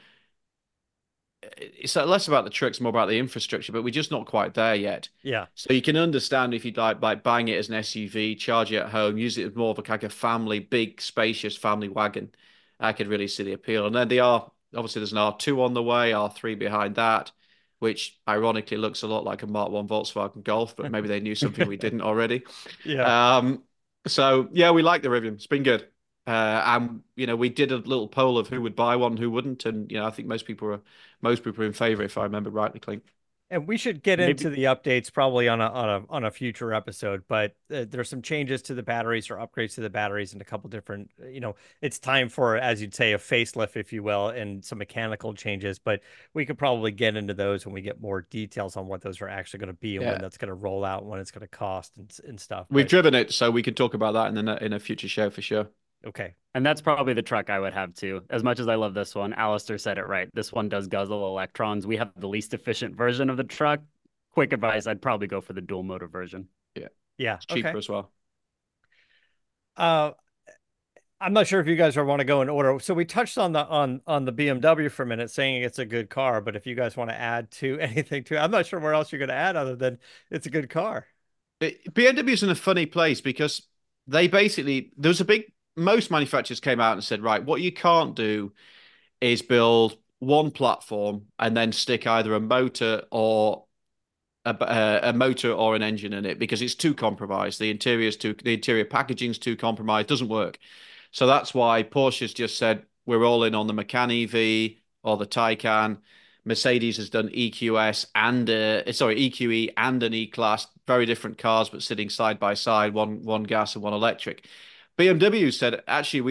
Speaker 4: it's less about the trucks, more about the infrastructure, but we're just not quite there yet.
Speaker 3: Yeah.
Speaker 4: So you can understand if you'd like buying it as an SUV, charge it at home, use it as more of a kind of family, big, spacious family wagon. I could really see the appeal. And then obviously there's an R2 on the way, R3 behind that, which ironically looks a lot like a Mark 1 Volkswagen Golf, but maybe they knew something we didn't already.
Speaker 3: Yeah.
Speaker 4: So yeah, we like the Rivian. It's been good. And we did a little poll of who would buy one, who wouldn't, and I think most people are in favor, if I remember rightly, Clint.
Speaker 3: And we should get into the updates probably on a future episode, but there's some changes to the batteries or upgrades to the batteries and a couple different, it's time for, as you'd say, a facelift, if you will, and some mechanical changes, but we could probably get into those when we get more details on what those are actually going to be and when that's going to roll out and when it's going to cost and stuff.
Speaker 4: We've driven it, so we can talk about that in a future show for sure.
Speaker 3: Okay.
Speaker 5: And that's probably the truck I would have too. As much as I love this one, Alistair said it right. This one does guzzle electrons. We have the least efficient version of the truck. Quick advice, I'd probably go for the dual motor version.
Speaker 4: Yeah.
Speaker 3: Yeah.
Speaker 4: It's cheaper
Speaker 3: Okay.
Speaker 4: as well.
Speaker 3: Uh, I'm not sure if you guys want to go in order. So we touched on the BMW for a minute, saying it's a good car. But if you guys want to add to anything to it, I'm not sure where else you're going to add other than it's a good car.
Speaker 4: BMW is in a funny place because they basically, there was a big, most manufacturers came out and said, right, what you can't do is build one platform and then stick either a motor or a motor or an engine in it because it's too compromised. The interior packaging's too compromised. Doesn't work. So that's why Porsche's just said we're all in on the Macan EV or the Taycan. Mercedes has done EQS and EQE and an E-Class, very different cars but sitting side by side, one gas and one electric. BMW said actually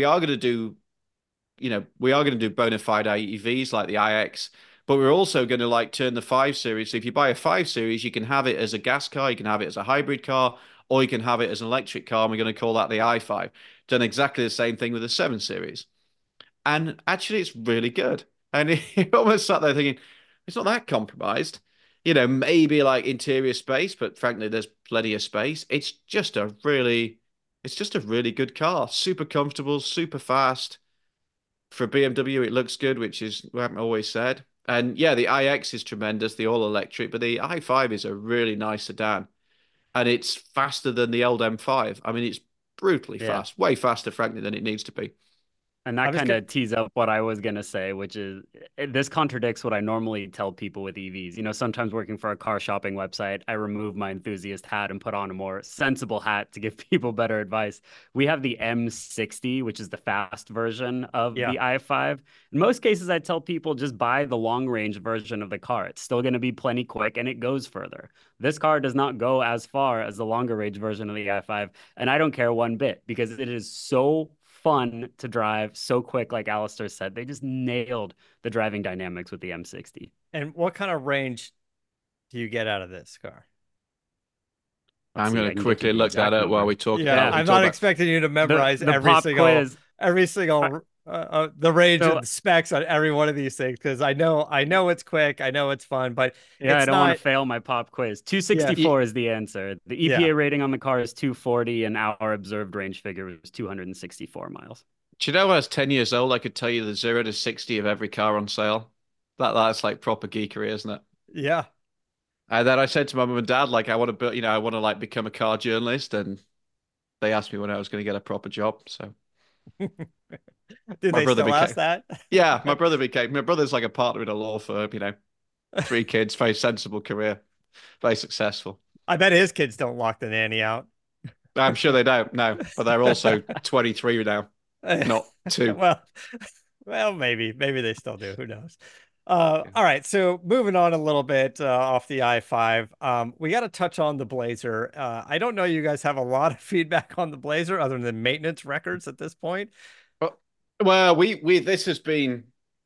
Speaker 4: we are going to do bona fide EVs like the iX, but we're also going to like turn the 5 Series. So if you buy a 5 Series, you can have it as a gas car, you can have it as a hybrid car, or you can have it as an electric car, and we're going to call that the i5. Done exactly the same thing with the 7 Series. And actually, it's really good. And you almost sat there thinking, it's not that compromised. Maybe like interior space, but frankly, there's plenty of space. It's just a really good car. Super comfortable, super fast. For BMW, it looks good, which is what I've always said. And yeah, the iX is tremendous, the all electric, but the i5 is a really nice sedan. And it's faster than the old M5. I mean, it's brutally
Speaker 5: Yeah.
Speaker 4: fast, way faster, frankly, than it needs to be.
Speaker 5: And that kind of tees up what I was going to say, which is this contradicts what I normally tell people with EVs. Sometimes working for a car shopping website, I remove my enthusiast hat and put on a more sensible hat to give people better advice. We have the M60, which is the fast version of the i5. In most cases, I tell people just buy the long range version of the car. It's still going to be plenty quick and it goes further. This car does not go as far as the longer range version of the i5. And I don't care one bit because it is so fun to drive, so quick, like Alistair said. They just nailed the driving dynamics with the M60.
Speaker 3: And what kind of range do you get out of this car?
Speaker 4: I'm going to quickly look that up while we talk.
Speaker 3: Yeah, I'm not expecting you to memorize
Speaker 5: the every
Speaker 3: single the range and specs on every one of these things because I know it's quick, I know it's fun, but
Speaker 5: I don't want to fail my pop quiz. 264 is the answer. The EPA rating on the car is 240, and our observed range figure is 264 miles.
Speaker 4: Do you know when I was 10 years old, I could tell you the 0 to 60 of every car on sale? That's like proper geekery, isn't it?
Speaker 3: Yeah.
Speaker 4: And then I said to my mum and dad, like, I want to build, I want to like become a car journalist, and they asked me when I was going to get a proper job. So.
Speaker 3: Did they still ask that?
Speaker 4: Yeah, my brother's like a partner in a law firm, 3 kids, very sensible career, very successful.
Speaker 3: I bet his kids don't lock the nanny out.
Speaker 4: I'm sure they don't, no, but they're also 23 now, not 2.
Speaker 3: well, maybe they still do. Who knows? All right, so moving on a little bit off the i5, we got to touch on the Blazer. I don't know you guys have a lot of feedback on the Blazer other than maintenance records at this point.
Speaker 4: Well, we this has been,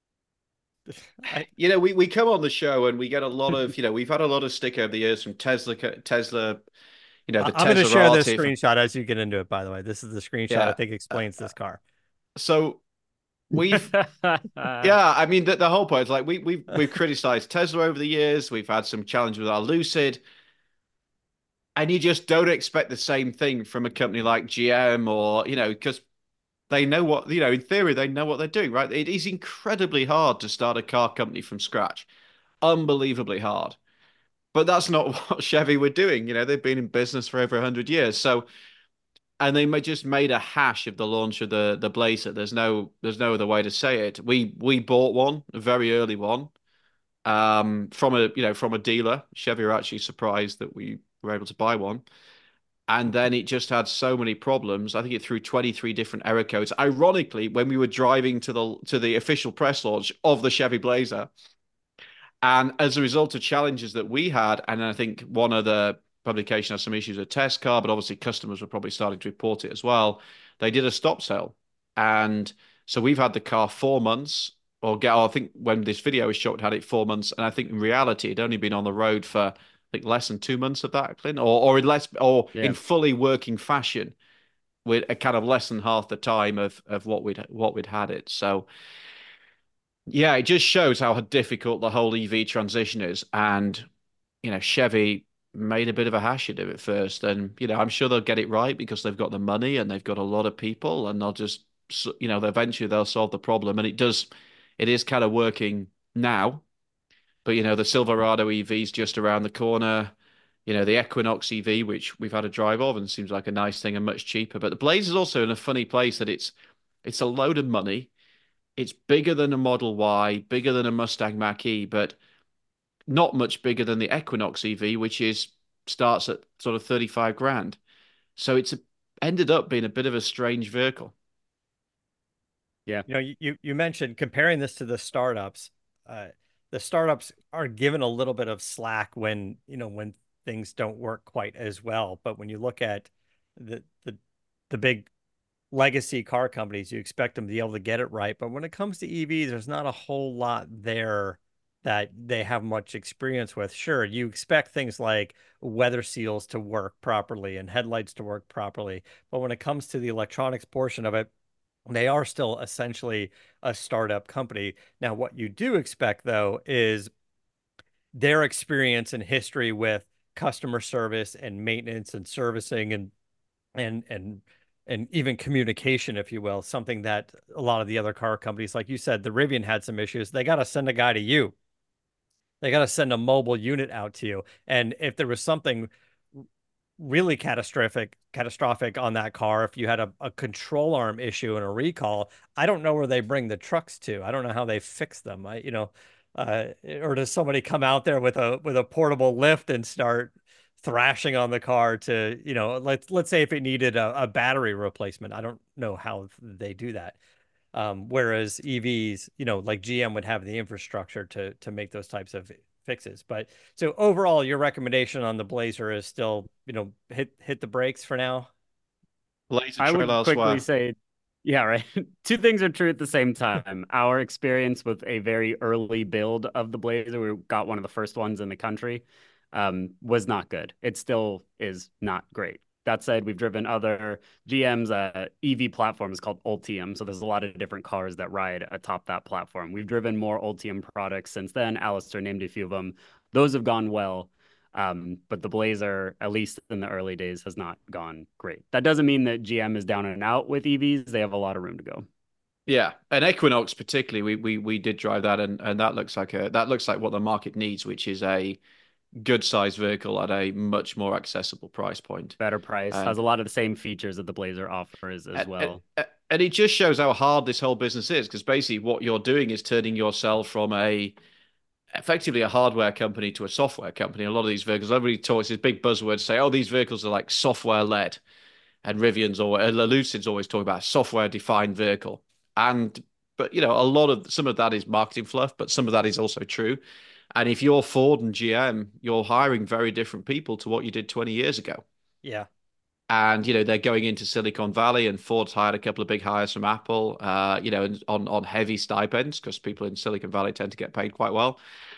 Speaker 4: we come on the show and we get a lot of, we've had a lot of stick over the years from Tesla, the
Speaker 3: I'm going to share this screenshot as you get into it, by the way. This is the screenshot I think explains this car.
Speaker 4: So we've, I mean, the whole point is like we've criticized Tesla over the years. We've had some challenges with our Lucid. And you just don't expect the same thing from a company like GM or, because they know what, in theory, they know what they're doing, right? It is incredibly hard to start a car company from scratch. Unbelievably hard. But that's not what Chevy were doing. They've been in business for over 100 years. So, and they just made a hash of the launch of the Blazer. There's no other way to say it. We bought one, a very early one, from a dealer. Chevy were actually surprised that we were able to buy one. And then it just had so many problems. I think it threw 23 different error codes. Ironically, when we were driving to the official press launch of the Chevy Blazer, and as a result of challenges that we had, and I think one of the publication has some issues with test car, but obviously customers were probably starting to report it as well. They did a stop sale, and so we've had the car 4 months. I think when this video was shot, it had it 4 months, and I think in reality it'd only been on the road for I think less than 2 months of that, Clint, or in fully working fashion. with a kind of less than half the time of what we'd had it. So yeah, it just shows how difficult the whole EV transition is. And, Chevy made a bit of a hash of it at first. And, I'm sure they'll get it right because they've got the money and they've got a lot of people and they'll just, eventually they'll solve the problem. And it is kind of working now. But, the Silverado EV is just around the corner. The Equinox EV, which we've had a drive of and seems like a nice thing and much cheaper. But the Blaze is also in a funny place that it's a load of money. It's bigger than a Model Y, bigger than a Mustang Mach-E, but not much bigger than the Equinox EV, which starts at sort of 35 grand. So it's ended up being a bit of a strange vehicle.
Speaker 5: Yeah.
Speaker 3: You mentioned comparing this to the startups. The startups are given a little bit of slack when things don't work quite as well. But when you look at the big legacy car companies, you expect them to be able to get it right. But when it comes to EVs, there's not a whole lot there that they have much experience with. Sure, you expect things like weather seals to work properly and headlights to work properly. But when it comes to the electronics portion of it, they are still essentially a startup company. Now, what you do expect, though, is their experience and history with customer service and maintenance and servicing and even communication, if you will, something that a lot of the other car companies, like you said, the Rivian had some issues. They got to send a guy to you. They got to send a mobile unit out to you. And if there was something really catastrophic on that car, if you had a control arm issue and a recall, I don't know where they bring the trucks to. I don't know how they fix them. Or does somebody come out there with a portable lift and start thrashing on the car to, let's say if it needed a battery replacement. I don't know how they do that. Whereas EVs, like GM would have the infrastructure to make those types of fixes. But so overall, your recommendation on the Blazer is still, hit the brakes for now.
Speaker 4: Blazer
Speaker 5: I would
Speaker 4: Trail
Speaker 5: quickly
Speaker 4: elsewhere.
Speaker 5: say, yeah, right. Two things are true at the same time. Our experience with a very early build of the Blazer, we got one of the first ones in the country, was not good. It still is not great. That said, we've driven other GM's EV platforms called Ultium. So there's a lot of different cars that ride atop that platform. We've driven more Ultium products since then. Alistair named a few of them. Those have gone well. But the Blazer, at least in the early days, has not gone great. That doesn't mean that GM is down and out with EVs. They have a lot of room to go.
Speaker 4: Yeah, and Equinox particularly, we did drive that, and that looks like what the market needs, which is a good sized vehicle at a much more accessible price point.
Speaker 5: Better price, has a lot of the same features that the Blazer offers as well.
Speaker 4: And it just shows how hard this whole business is, because basically what you're doing is turning yourself from effectively a hardware company to a software company. A lot of these vehicles, everybody talks these big buzzwords, say, oh, these vehicles are like software led, and Lucid's always talking about a software defined vehicle. But some of that is marketing fluff, but some of that is also true. And if you're Ford and GM, you're hiring very different people to what you did 20 years ago.
Speaker 3: Yeah.
Speaker 4: And, they're going into Silicon Valley, and Ford's hired a couple of big hires from Apple, on heavy stipends, because people in Silicon Valley tend to get paid quite well.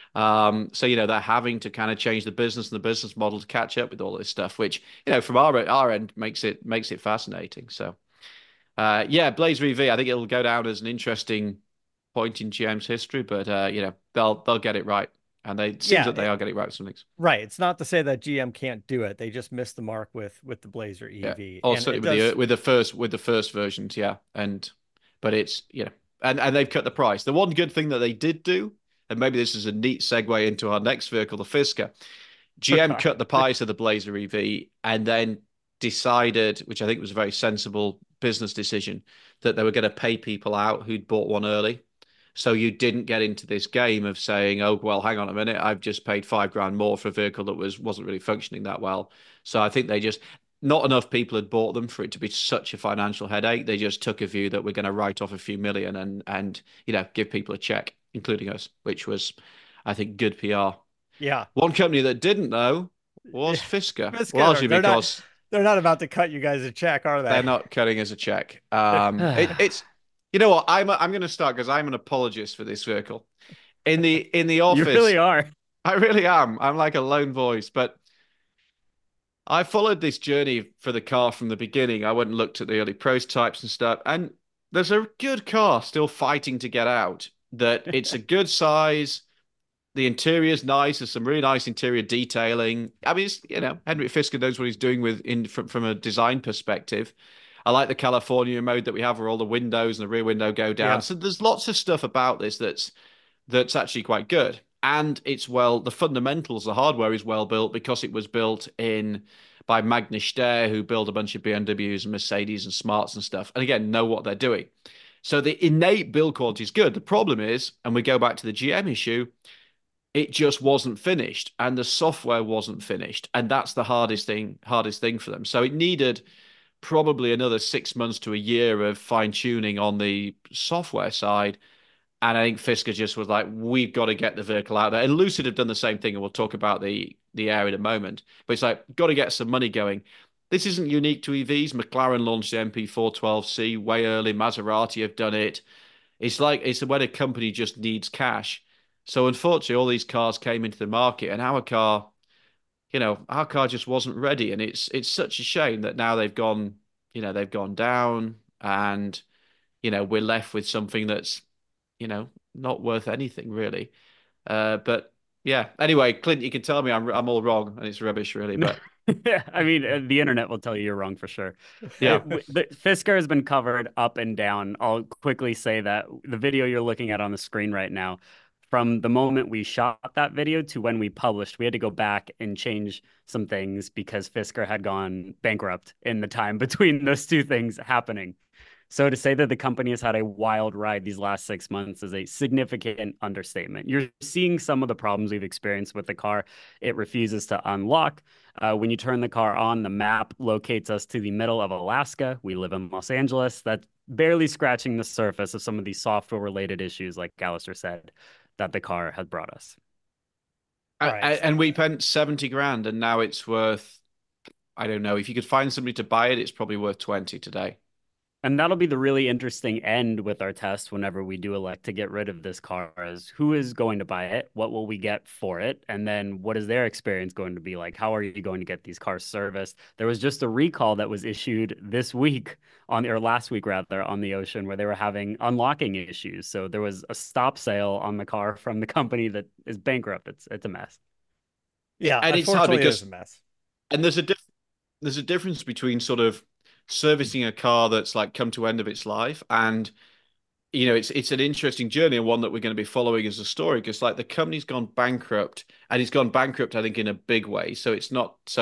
Speaker 4: So, they're having to kind of change the business and the business model to catch up with all this stuff, which, from our end makes it fascinating. So, Blazer EV, I think it'll go down as an interesting point in GM's history, but, they'll get it right. And it seems that they are getting right with some things.
Speaker 3: Right. It's not to say that GM can't do it. They just missed the mark with the Blazer EV.
Speaker 4: Yeah. Also with the first versions, yeah. But it's and they've cut the price. The one good thing that they did do, and maybe this is a neat segue into our next vehicle, the Fisker. GM cut the price of the Blazer EV and then decided, which I think was a very sensible business decision, that they were going to pay people out who'd bought one early. So you didn't get into this game of saying, oh, well, hang on a minute, I've just paid $5,000 more for a vehicle that wasn't really functioning that well. So I think not enough people had bought them for it to be such a financial headache. They just took a view that we're going to write off a few million and give people a check, including us, which was, I think, good PR.
Speaker 3: Yeah.
Speaker 4: One company that didn't know was Fisker.
Speaker 3: Largely because they're not about to cut you guys a check, are they?
Speaker 4: They're not cutting us a check. It's you know what? I'm going to start because I'm an apologist for this vehicle. In the office,
Speaker 5: you really are.
Speaker 4: I really am. I'm like a lone voice, but I followed this journey for the car from the beginning. I went and looked at the early prototypes and stuff, and there's a good car still fighting to get out. That it's a good size. The interior's nice. There's some really nice interior detailing. I mean, it's, Henrik Fisker knows what he's doing from a design perspective. I like the California mode that we have where all the windows and the rear window go down.
Speaker 3: Yeah.
Speaker 4: So there's lots of stuff about this that's actually quite good. And the fundamentals, the hardware is well built because it was built in by Magnus Steyr, who build a bunch of BMWs and Mercedes and Smarts and stuff. And again, know what they're doing. So the innate build quality is good. The problem is, and we go back to the GM issue, it just wasn't finished and the software wasn't finished. And that's the hardest thing for them. So it needed probably another 6 months to a year of fine tuning on the software side. And I think Fisker just was like, we've got to get the vehicle out there. And Lucid have done the same thing, and we'll talk about the Air in a moment. But it's like, got to get some money going. This isn't unique to EVs. McLaren launched the MP412C way early. Maserati have done it. It's when a company just needs cash. So unfortunately, all these cars came into the market, and our car just wasn't ready. And it's such a shame that now they've gone down, and we're left with something that's not worth anything really. But yeah. Anyway, Clint, you can tell me I'm all wrong and it's rubbish, really. But
Speaker 5: I mean, the internet will tell you you're wrong for sure.
Speaker 4: yeah,
Speaker 5: Fisker has been covered up and down. I'll quickly say that the video you're looking at on the screen right now, from the moment we shot that video to when we published, we had to go back and change some things because Fisker had gone bankrupt in the time between those two things happening. So to say that the company has had a wild ride these last 6 months is a significant understatement. You're seeing some of the problems we've experienced with the car. It refuses to unlock. When you turn the car on, the map locates us to the middle of Alaska. We live in Los Angeles. That's barely scratching the surface of some of these software-related issues, like Alistair said, that the car has brought us.
Speaker 3: Right.
Speaker 4: and we spent 70 grand, and now it's worth, I don't know, if you could find somebody to buy it, it's probably worth 20 today.
Speaker 5: And that'll be the really interesting end with our test whenever we do elect to get rid of this car is who is going to buy it? What will we get for it? And then what is their experience going to be like? How are you going to get these cars serviced? There was just a recall that was issued this week or last week rather, on the Ocean where they were having unlocking issues. So there was a stop sale on the car from the company that is bankrupt. It's a mess.
Speaker 3: Yeah,
Speaker 4: And it's hard
Speaker 3: unfortunately, it is
Speaker 4: because
Speaker 3: a mess.
Speaker 4: and there's a difference between sort of servicing a car that's like come to end of its life, and it's an interesting journey, and one that we're going to be following as a story, because like the company's gone bankrupt, and it's gone bankrupt I think in a big way. So it's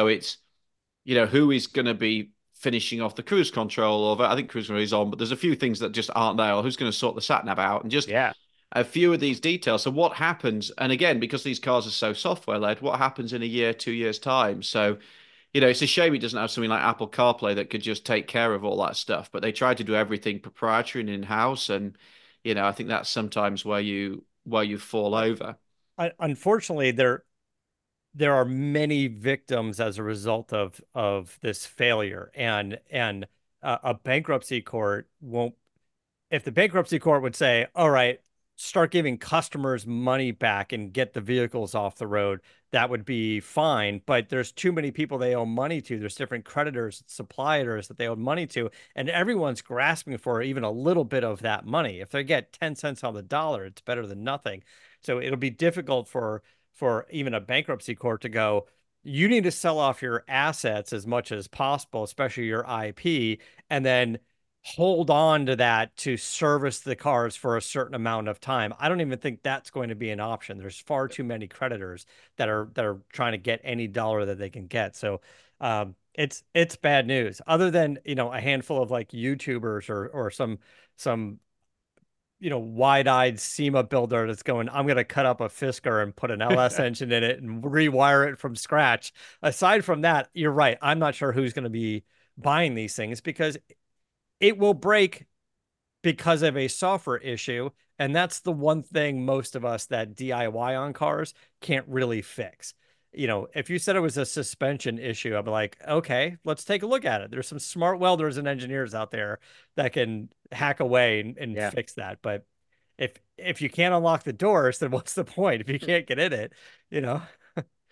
Speaker 4: who is going to be finishing off the cruise control of it. I think cruise control is on, but there's a few things that just aren't there, or who's going to sort the sat nav out, and just a few of these details. So what happens, and again, because these cars are so software led, what happens in a year, 2 years time? So it's a shame it doesn't have something like Apple CarPlay that could just take care of all that stuff. But they try to do everything proprietary and in-house, and I think that's sometimes where you fall over.
Speaker 3: Unfortunately, there are many victims as a result of this failure, and a bankruptcy court won't. If the bankruptcy court would say, all right, start giving customers money back and get the vehicles off the road, that would be fine. But there's too many people they owe money to. There's different creditors, suppliers that they owe money to, and everyone's grasping for even a little bit of that money. If they get 10 cents on the dollar, it's better than nothing. So it'll be difficult for even a bankruptcy court to go, you need to sell off your assets as much as possible, especially your IP, and then hold on to that to service the cars for a certain amount of time. I don't even think that's going to be an option. There's far too many creditors that are trying to get any dollar that they can get. So it's bad news. Other than a handful of like YouTubers or some wide-eyed SEMA builder that's going, I'm going to cut up a Fisker and put an LS engine in it and rewire it from scratch. Aside from that, you're right. I'm not sure who's going to be buying these things because it will break because of a software issue. And that's the one thing most of us that DIY on cars can't really fix. If you said it was a suspension issue, I'd be like, okay, let's take a look at it. There's some smart welders and engineers out there that can hack away and fix that. But if you can't unlock the doors, then what's the point if you can't get in it,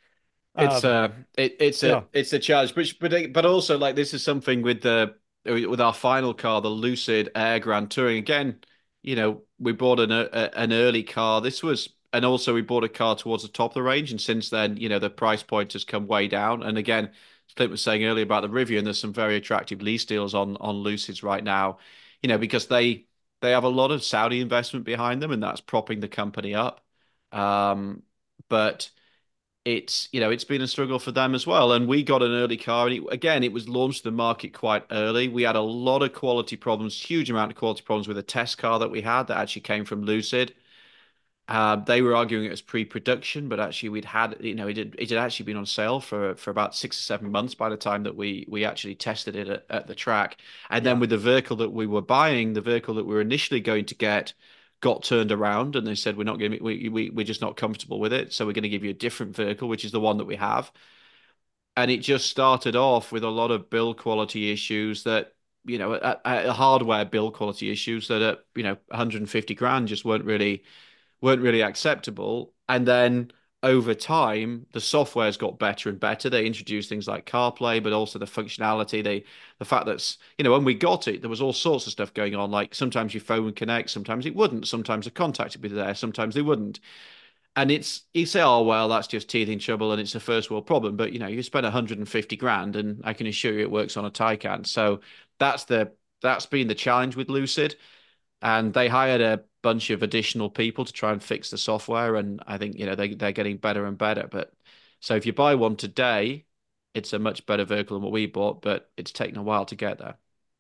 Speaker 4: It's
Speaker 3: Um, yeah,
Speaker 4: it's a challenge, but also like this is something with the with our final car, the Lucid Air Grand Touring. Again, we bought an early car. This was, and also we bought a car towards the top of the range, and since then, the price point has come way down. And again, Flint was saying earlier about the Rivian, there's some very attractive lease deals on Lucids right now, because they have a lot of Saudi investment behind them, and that's propping the company up. Um, but it's been a struggle for them as well. And we got an early car, and again, it was launched to the market quite early. We had a lot of quality problems, huge amount of quality problems with a test car that we had that actually came from Lucid. They were arguing it was pre-production, but actually we'd had, it had actually been on sale for about 6 or 7 months by the time that we actually tested it at the track. And then
Speaker 3: yeah.
Speaker 4: with the vehicle that we were buying, the vehicle that we were initially going to get got turned around, and they said we're not going to, we're just not comfortable with it, so we're going to give you a different vehicle, which is the one that we have. And it just started off with a lot of build quality issues that, hardware build quality issues that at 150 grand just weren't really acceptable. And then over time, the software's got better and better. They introduced things like CarPlay, but also the functionality. The fact that, when we got it, there was all sorts of stuff going on. Like sometimes your phone would connect, sometimes it wouldn't. Sometimes the contact would be there, sometimes they wouldn't. And you say, oh, well, that's just teething trouble and it's a first world problem. But, you spend 150 grand and I can assure you it works on a Taycan. So that's been the challenge with Lucid. And they hired a bunch of additional people to try and fix the software. And I think, they're getting better and better. But so if you buy one today, it's a much better vehicle than what we bought, but it's taken a while to get there.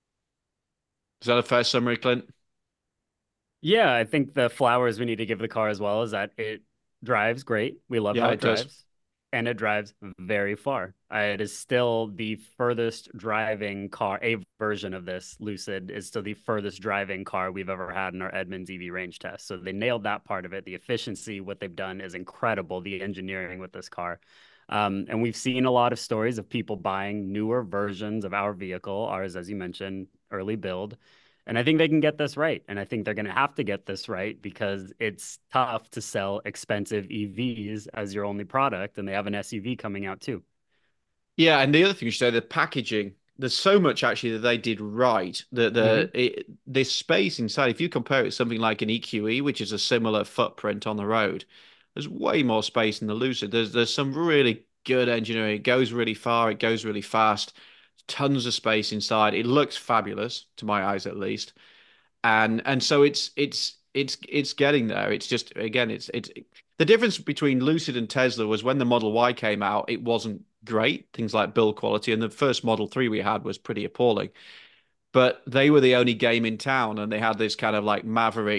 Speaker 4: Is that a fair summary, Clint?
Speaker 5: Yeah, I think the flowers we need to give the car as well is that it drives great. We love
Speaker 4: Yeah,
Speaker 5: how
Speaker 4: it
Speaker 5: it
Speaker 4: does.
Speaker 5: drives, and it drives very far. It is still the furthest driving car. A version of this Lucid is still the furthest driving car we've ever had in our Edmunds EV range test. So they nailed that part of it. The efficiency, what they've done is incredible. The engineering with this car. And we've seen a lot of stories of people buying newer versions of our vehicle, ours, as you mentioned, early build. And I think they can get this right. And I think they're going to have to get this right because it's tough to sell expensive EVs as your only product. And they have an SUV coming out too.
Speaker 4: Yeah, and the other thing you say, the packaging. There's so much actually that they did right.
Speaker 5: Hmm.
Speaker 4: This space inside, if you compare it to something like an EQE, which is a similar footprint on the road, there's way more space in the Lucid. There's some really good engineering. It goes really far. It goes really fast. Tons of space inside. It looks fabulous to my eyes, at least. And so it's getting there. It's just, again, it's the difference between Lucid and Tesla was when the Model Y came out, it wasn't great, things like build quality, and the first Model 3 we had was pretty appalling. But they were the only game in town, and they had this kind of like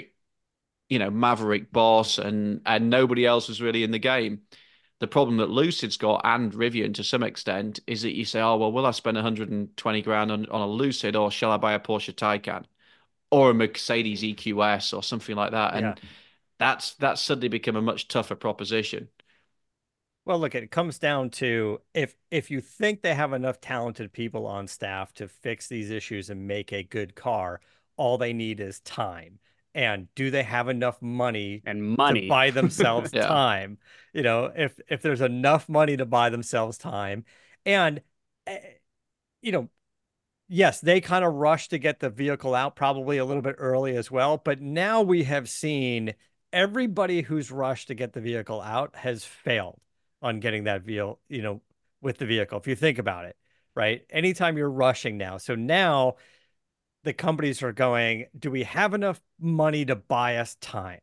Speaker 4: maverick boss, and nobody else was really in the game. The problem that Lucid's got, and Rivian to some extent, is that you say, oh, well, will I spend 120 grand on a Lucid, or shall I buy a Porsche Taycan or a Mercedes EQS or something like that?
Speaker 5: Yeah.
Speaker 4: And that's suddenly become a much tougher proposition.
Speaker 3: Well, look, it comes down to if you think they have enough talented people on staff to fix these issues and make a good car, all they need is time. And do they have enough money
Speaker 5: And
Speaker 3: to
Speaker 5: money.
Speaker 3: buy themselves
Speaker 4: Yeah.
Speaker 3: time? If there's enough money to buy themselves time, and eh, you know, yes, they kind of rushed to get the vehicle out probably a little bit early as well. But now we have seen everybody who's rushed to get the vehicle out has failed on getting that vehicle, with the vehicle. If you think about it, right? Anytime you're rushing now. So now the companies are going, do we have enough money to buy us time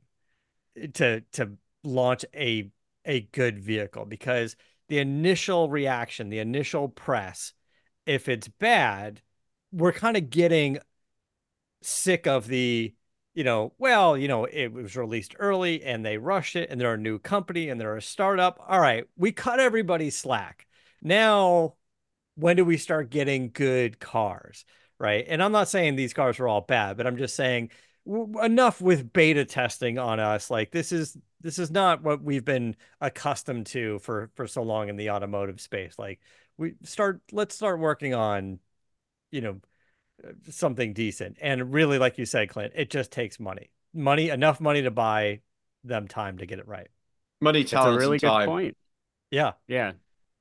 Speaker 3: to launch a good vehicle? Because the initial reaction, the initial press, if it's bad, we're kind of getting sick of it was released early and they rushed it and they're a new company and they're a startup. All right, we cut everybody slack. Now, when do we start getting good cars? Right. And I'm not saying these cars are all bad, but I'm just saying enough with beta testing on us. Like this is not what we've been accustomed to for so long in the automotive space. Like let's start working on, you know, something decent. And really, like you said, Clint, it just takes enough money to buy them time to get it right.
Speaker 4: Money,
Speaker 5: It's a
Speaker 4: talent, and
Speaker 5: really good
Speaker 4: time.
Speaker 5: point.
Speaker 3: Yeah.
Speaker 5: Yeah.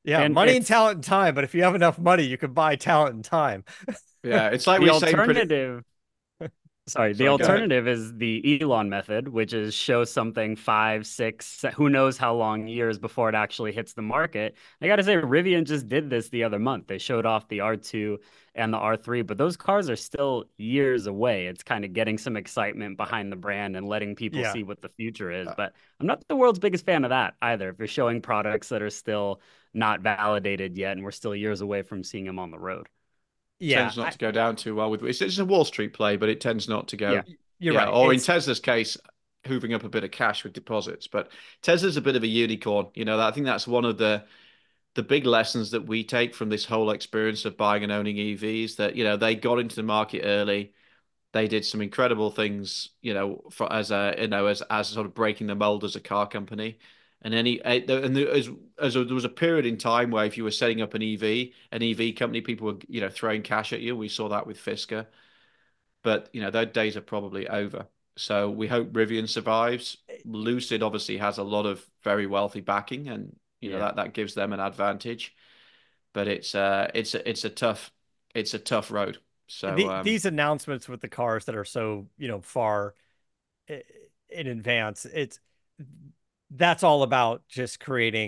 Speaker 3: Yeah,
Speaker 5: And
Speaker 3: money and talent and time. But if you have enough money, you can buy talent and time.
Speaker 4: Yeah, it's like
Speaker 5: the
Speaker 4: we say.
Speaker 5: alternative. Sorry, the
Speaker 4: Sorry, go ahead.
Speaker 5: alternative is the Elon method, which is show something 5, 6, who knows how long years before it actually hits the market. I got to say, Rivian just did this the other month. They showed off the R2 and the R3, but those cars are still years away. It's kind of getting some excitement behind the brand and letting people see what the future is. But I'm not the world's biggest fan of that either. If you're showing products that are still not validated yet and we're still years away from seeing them on the road.
Speaker 3: Yeah,
Speaker 4: tends not to go down too well with it's a Wall Street play, but it tends not to go.
Speaker 5: Yeah,
Speaker 3: you're right.
Speaker 4: Or in Tesla's case, hoovering up a bit of cash with deposits. But Tesla's a bit of a unicorn. I think that's one of the big lessons that we take from this whole experience of buying and owning EVs. That they got into the market early. They did some incredible things, as sort of breaking the mold as a car company. And there was a period in time where if you were setting up an EV company, people were throwing cash at you. We saw that with Fisker, but those days are probably over. So we hope Rivian survives. Lucid obviously has a lot of very wealthy backing, and that gives them an advantage. But it's a tough road. So
Speaker 3: these announcements with the cars that are so far in advance, that's all about just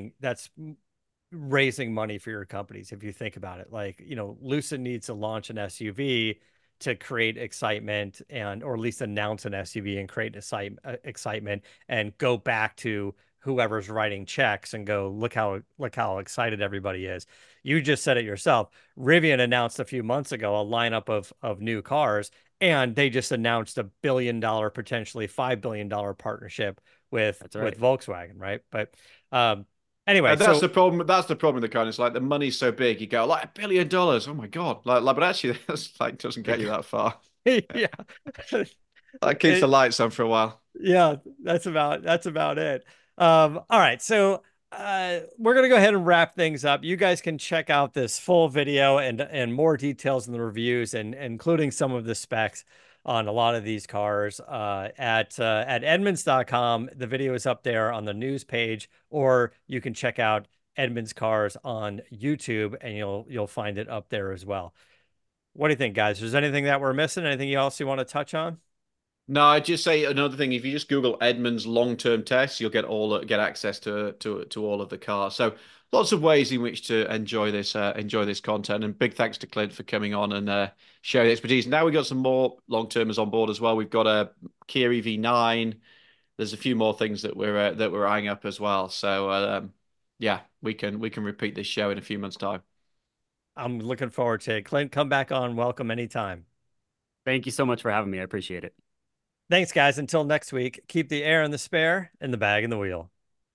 Speaker 3: raising money for your companies. If you think about it, like, Lucid needs to launch an SUV to create excitement or at least announce an SUV and create excitement and go back to whoever's writing checks and go, look how excited everybody is. You just said it yourself. Rivian announced a few months ago a lineup of new cars, and they just announced $1 billion, potentially $5 billion partnership with Volkswagen, right? But anyway,
Speaker 4: that's the problem. That's the problem with the car. It's like the money's so big, you go like $1 billion. Oh my god! But actually, that's doesn't get you that far.
Speaker 3: Yeah,
Speaker 4: that keeps the lights on for a while.
Speaker 3: Yeah, that's about it. All right, so we're gonna go ahead and wrap things up. You guys can check out this full video and more details in the reviews, and including some of the specs on a lot of these cars at Edmunds.com. The video is up there on the news page, or you can check out Edmunds Cars on YouTube, and you'll find it up there as well. What do you think, guys? Is there anything that we're missing? Anything else you want to touch on?
Speaker 4: No, I'd just say another thing. If you just Google Edmunds long-term tests, you'll get access to all of the cars. So lots of ways in which to enjoy this content. And big thanks to Clint for coming on and sharing the expertise. Now we've got some more long-termers on board as well. We've got a Kia EV9. There's a few more things that we're eyeing up as well. So we can repeat this show in a few months' time. I'm looking forward to it. Clint, come back on. Welcome anytime.
Speaker 5: Thank you so much for having me. I appreciate it.
Speaker 3: Thanks, guys. Until next week, keep the air in the spare and the bag in the wheel.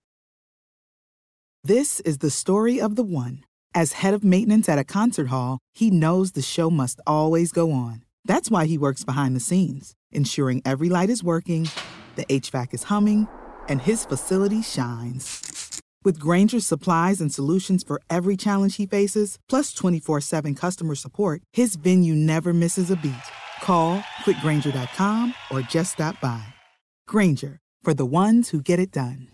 Speaker 7: This is the story of the one. As head of maintenance at a concert hall, he knows the show must always go on. That's why he works behind the scenes, ensuring every light is working, the HVAC is humming, and his facility shines. With Grainger's supplies and solutions for every challenge he faces, plus 24/7 customer support, his venue never misses a beat. Call quickgrainger.com or just stop by. Grainger, for the ones who get it done.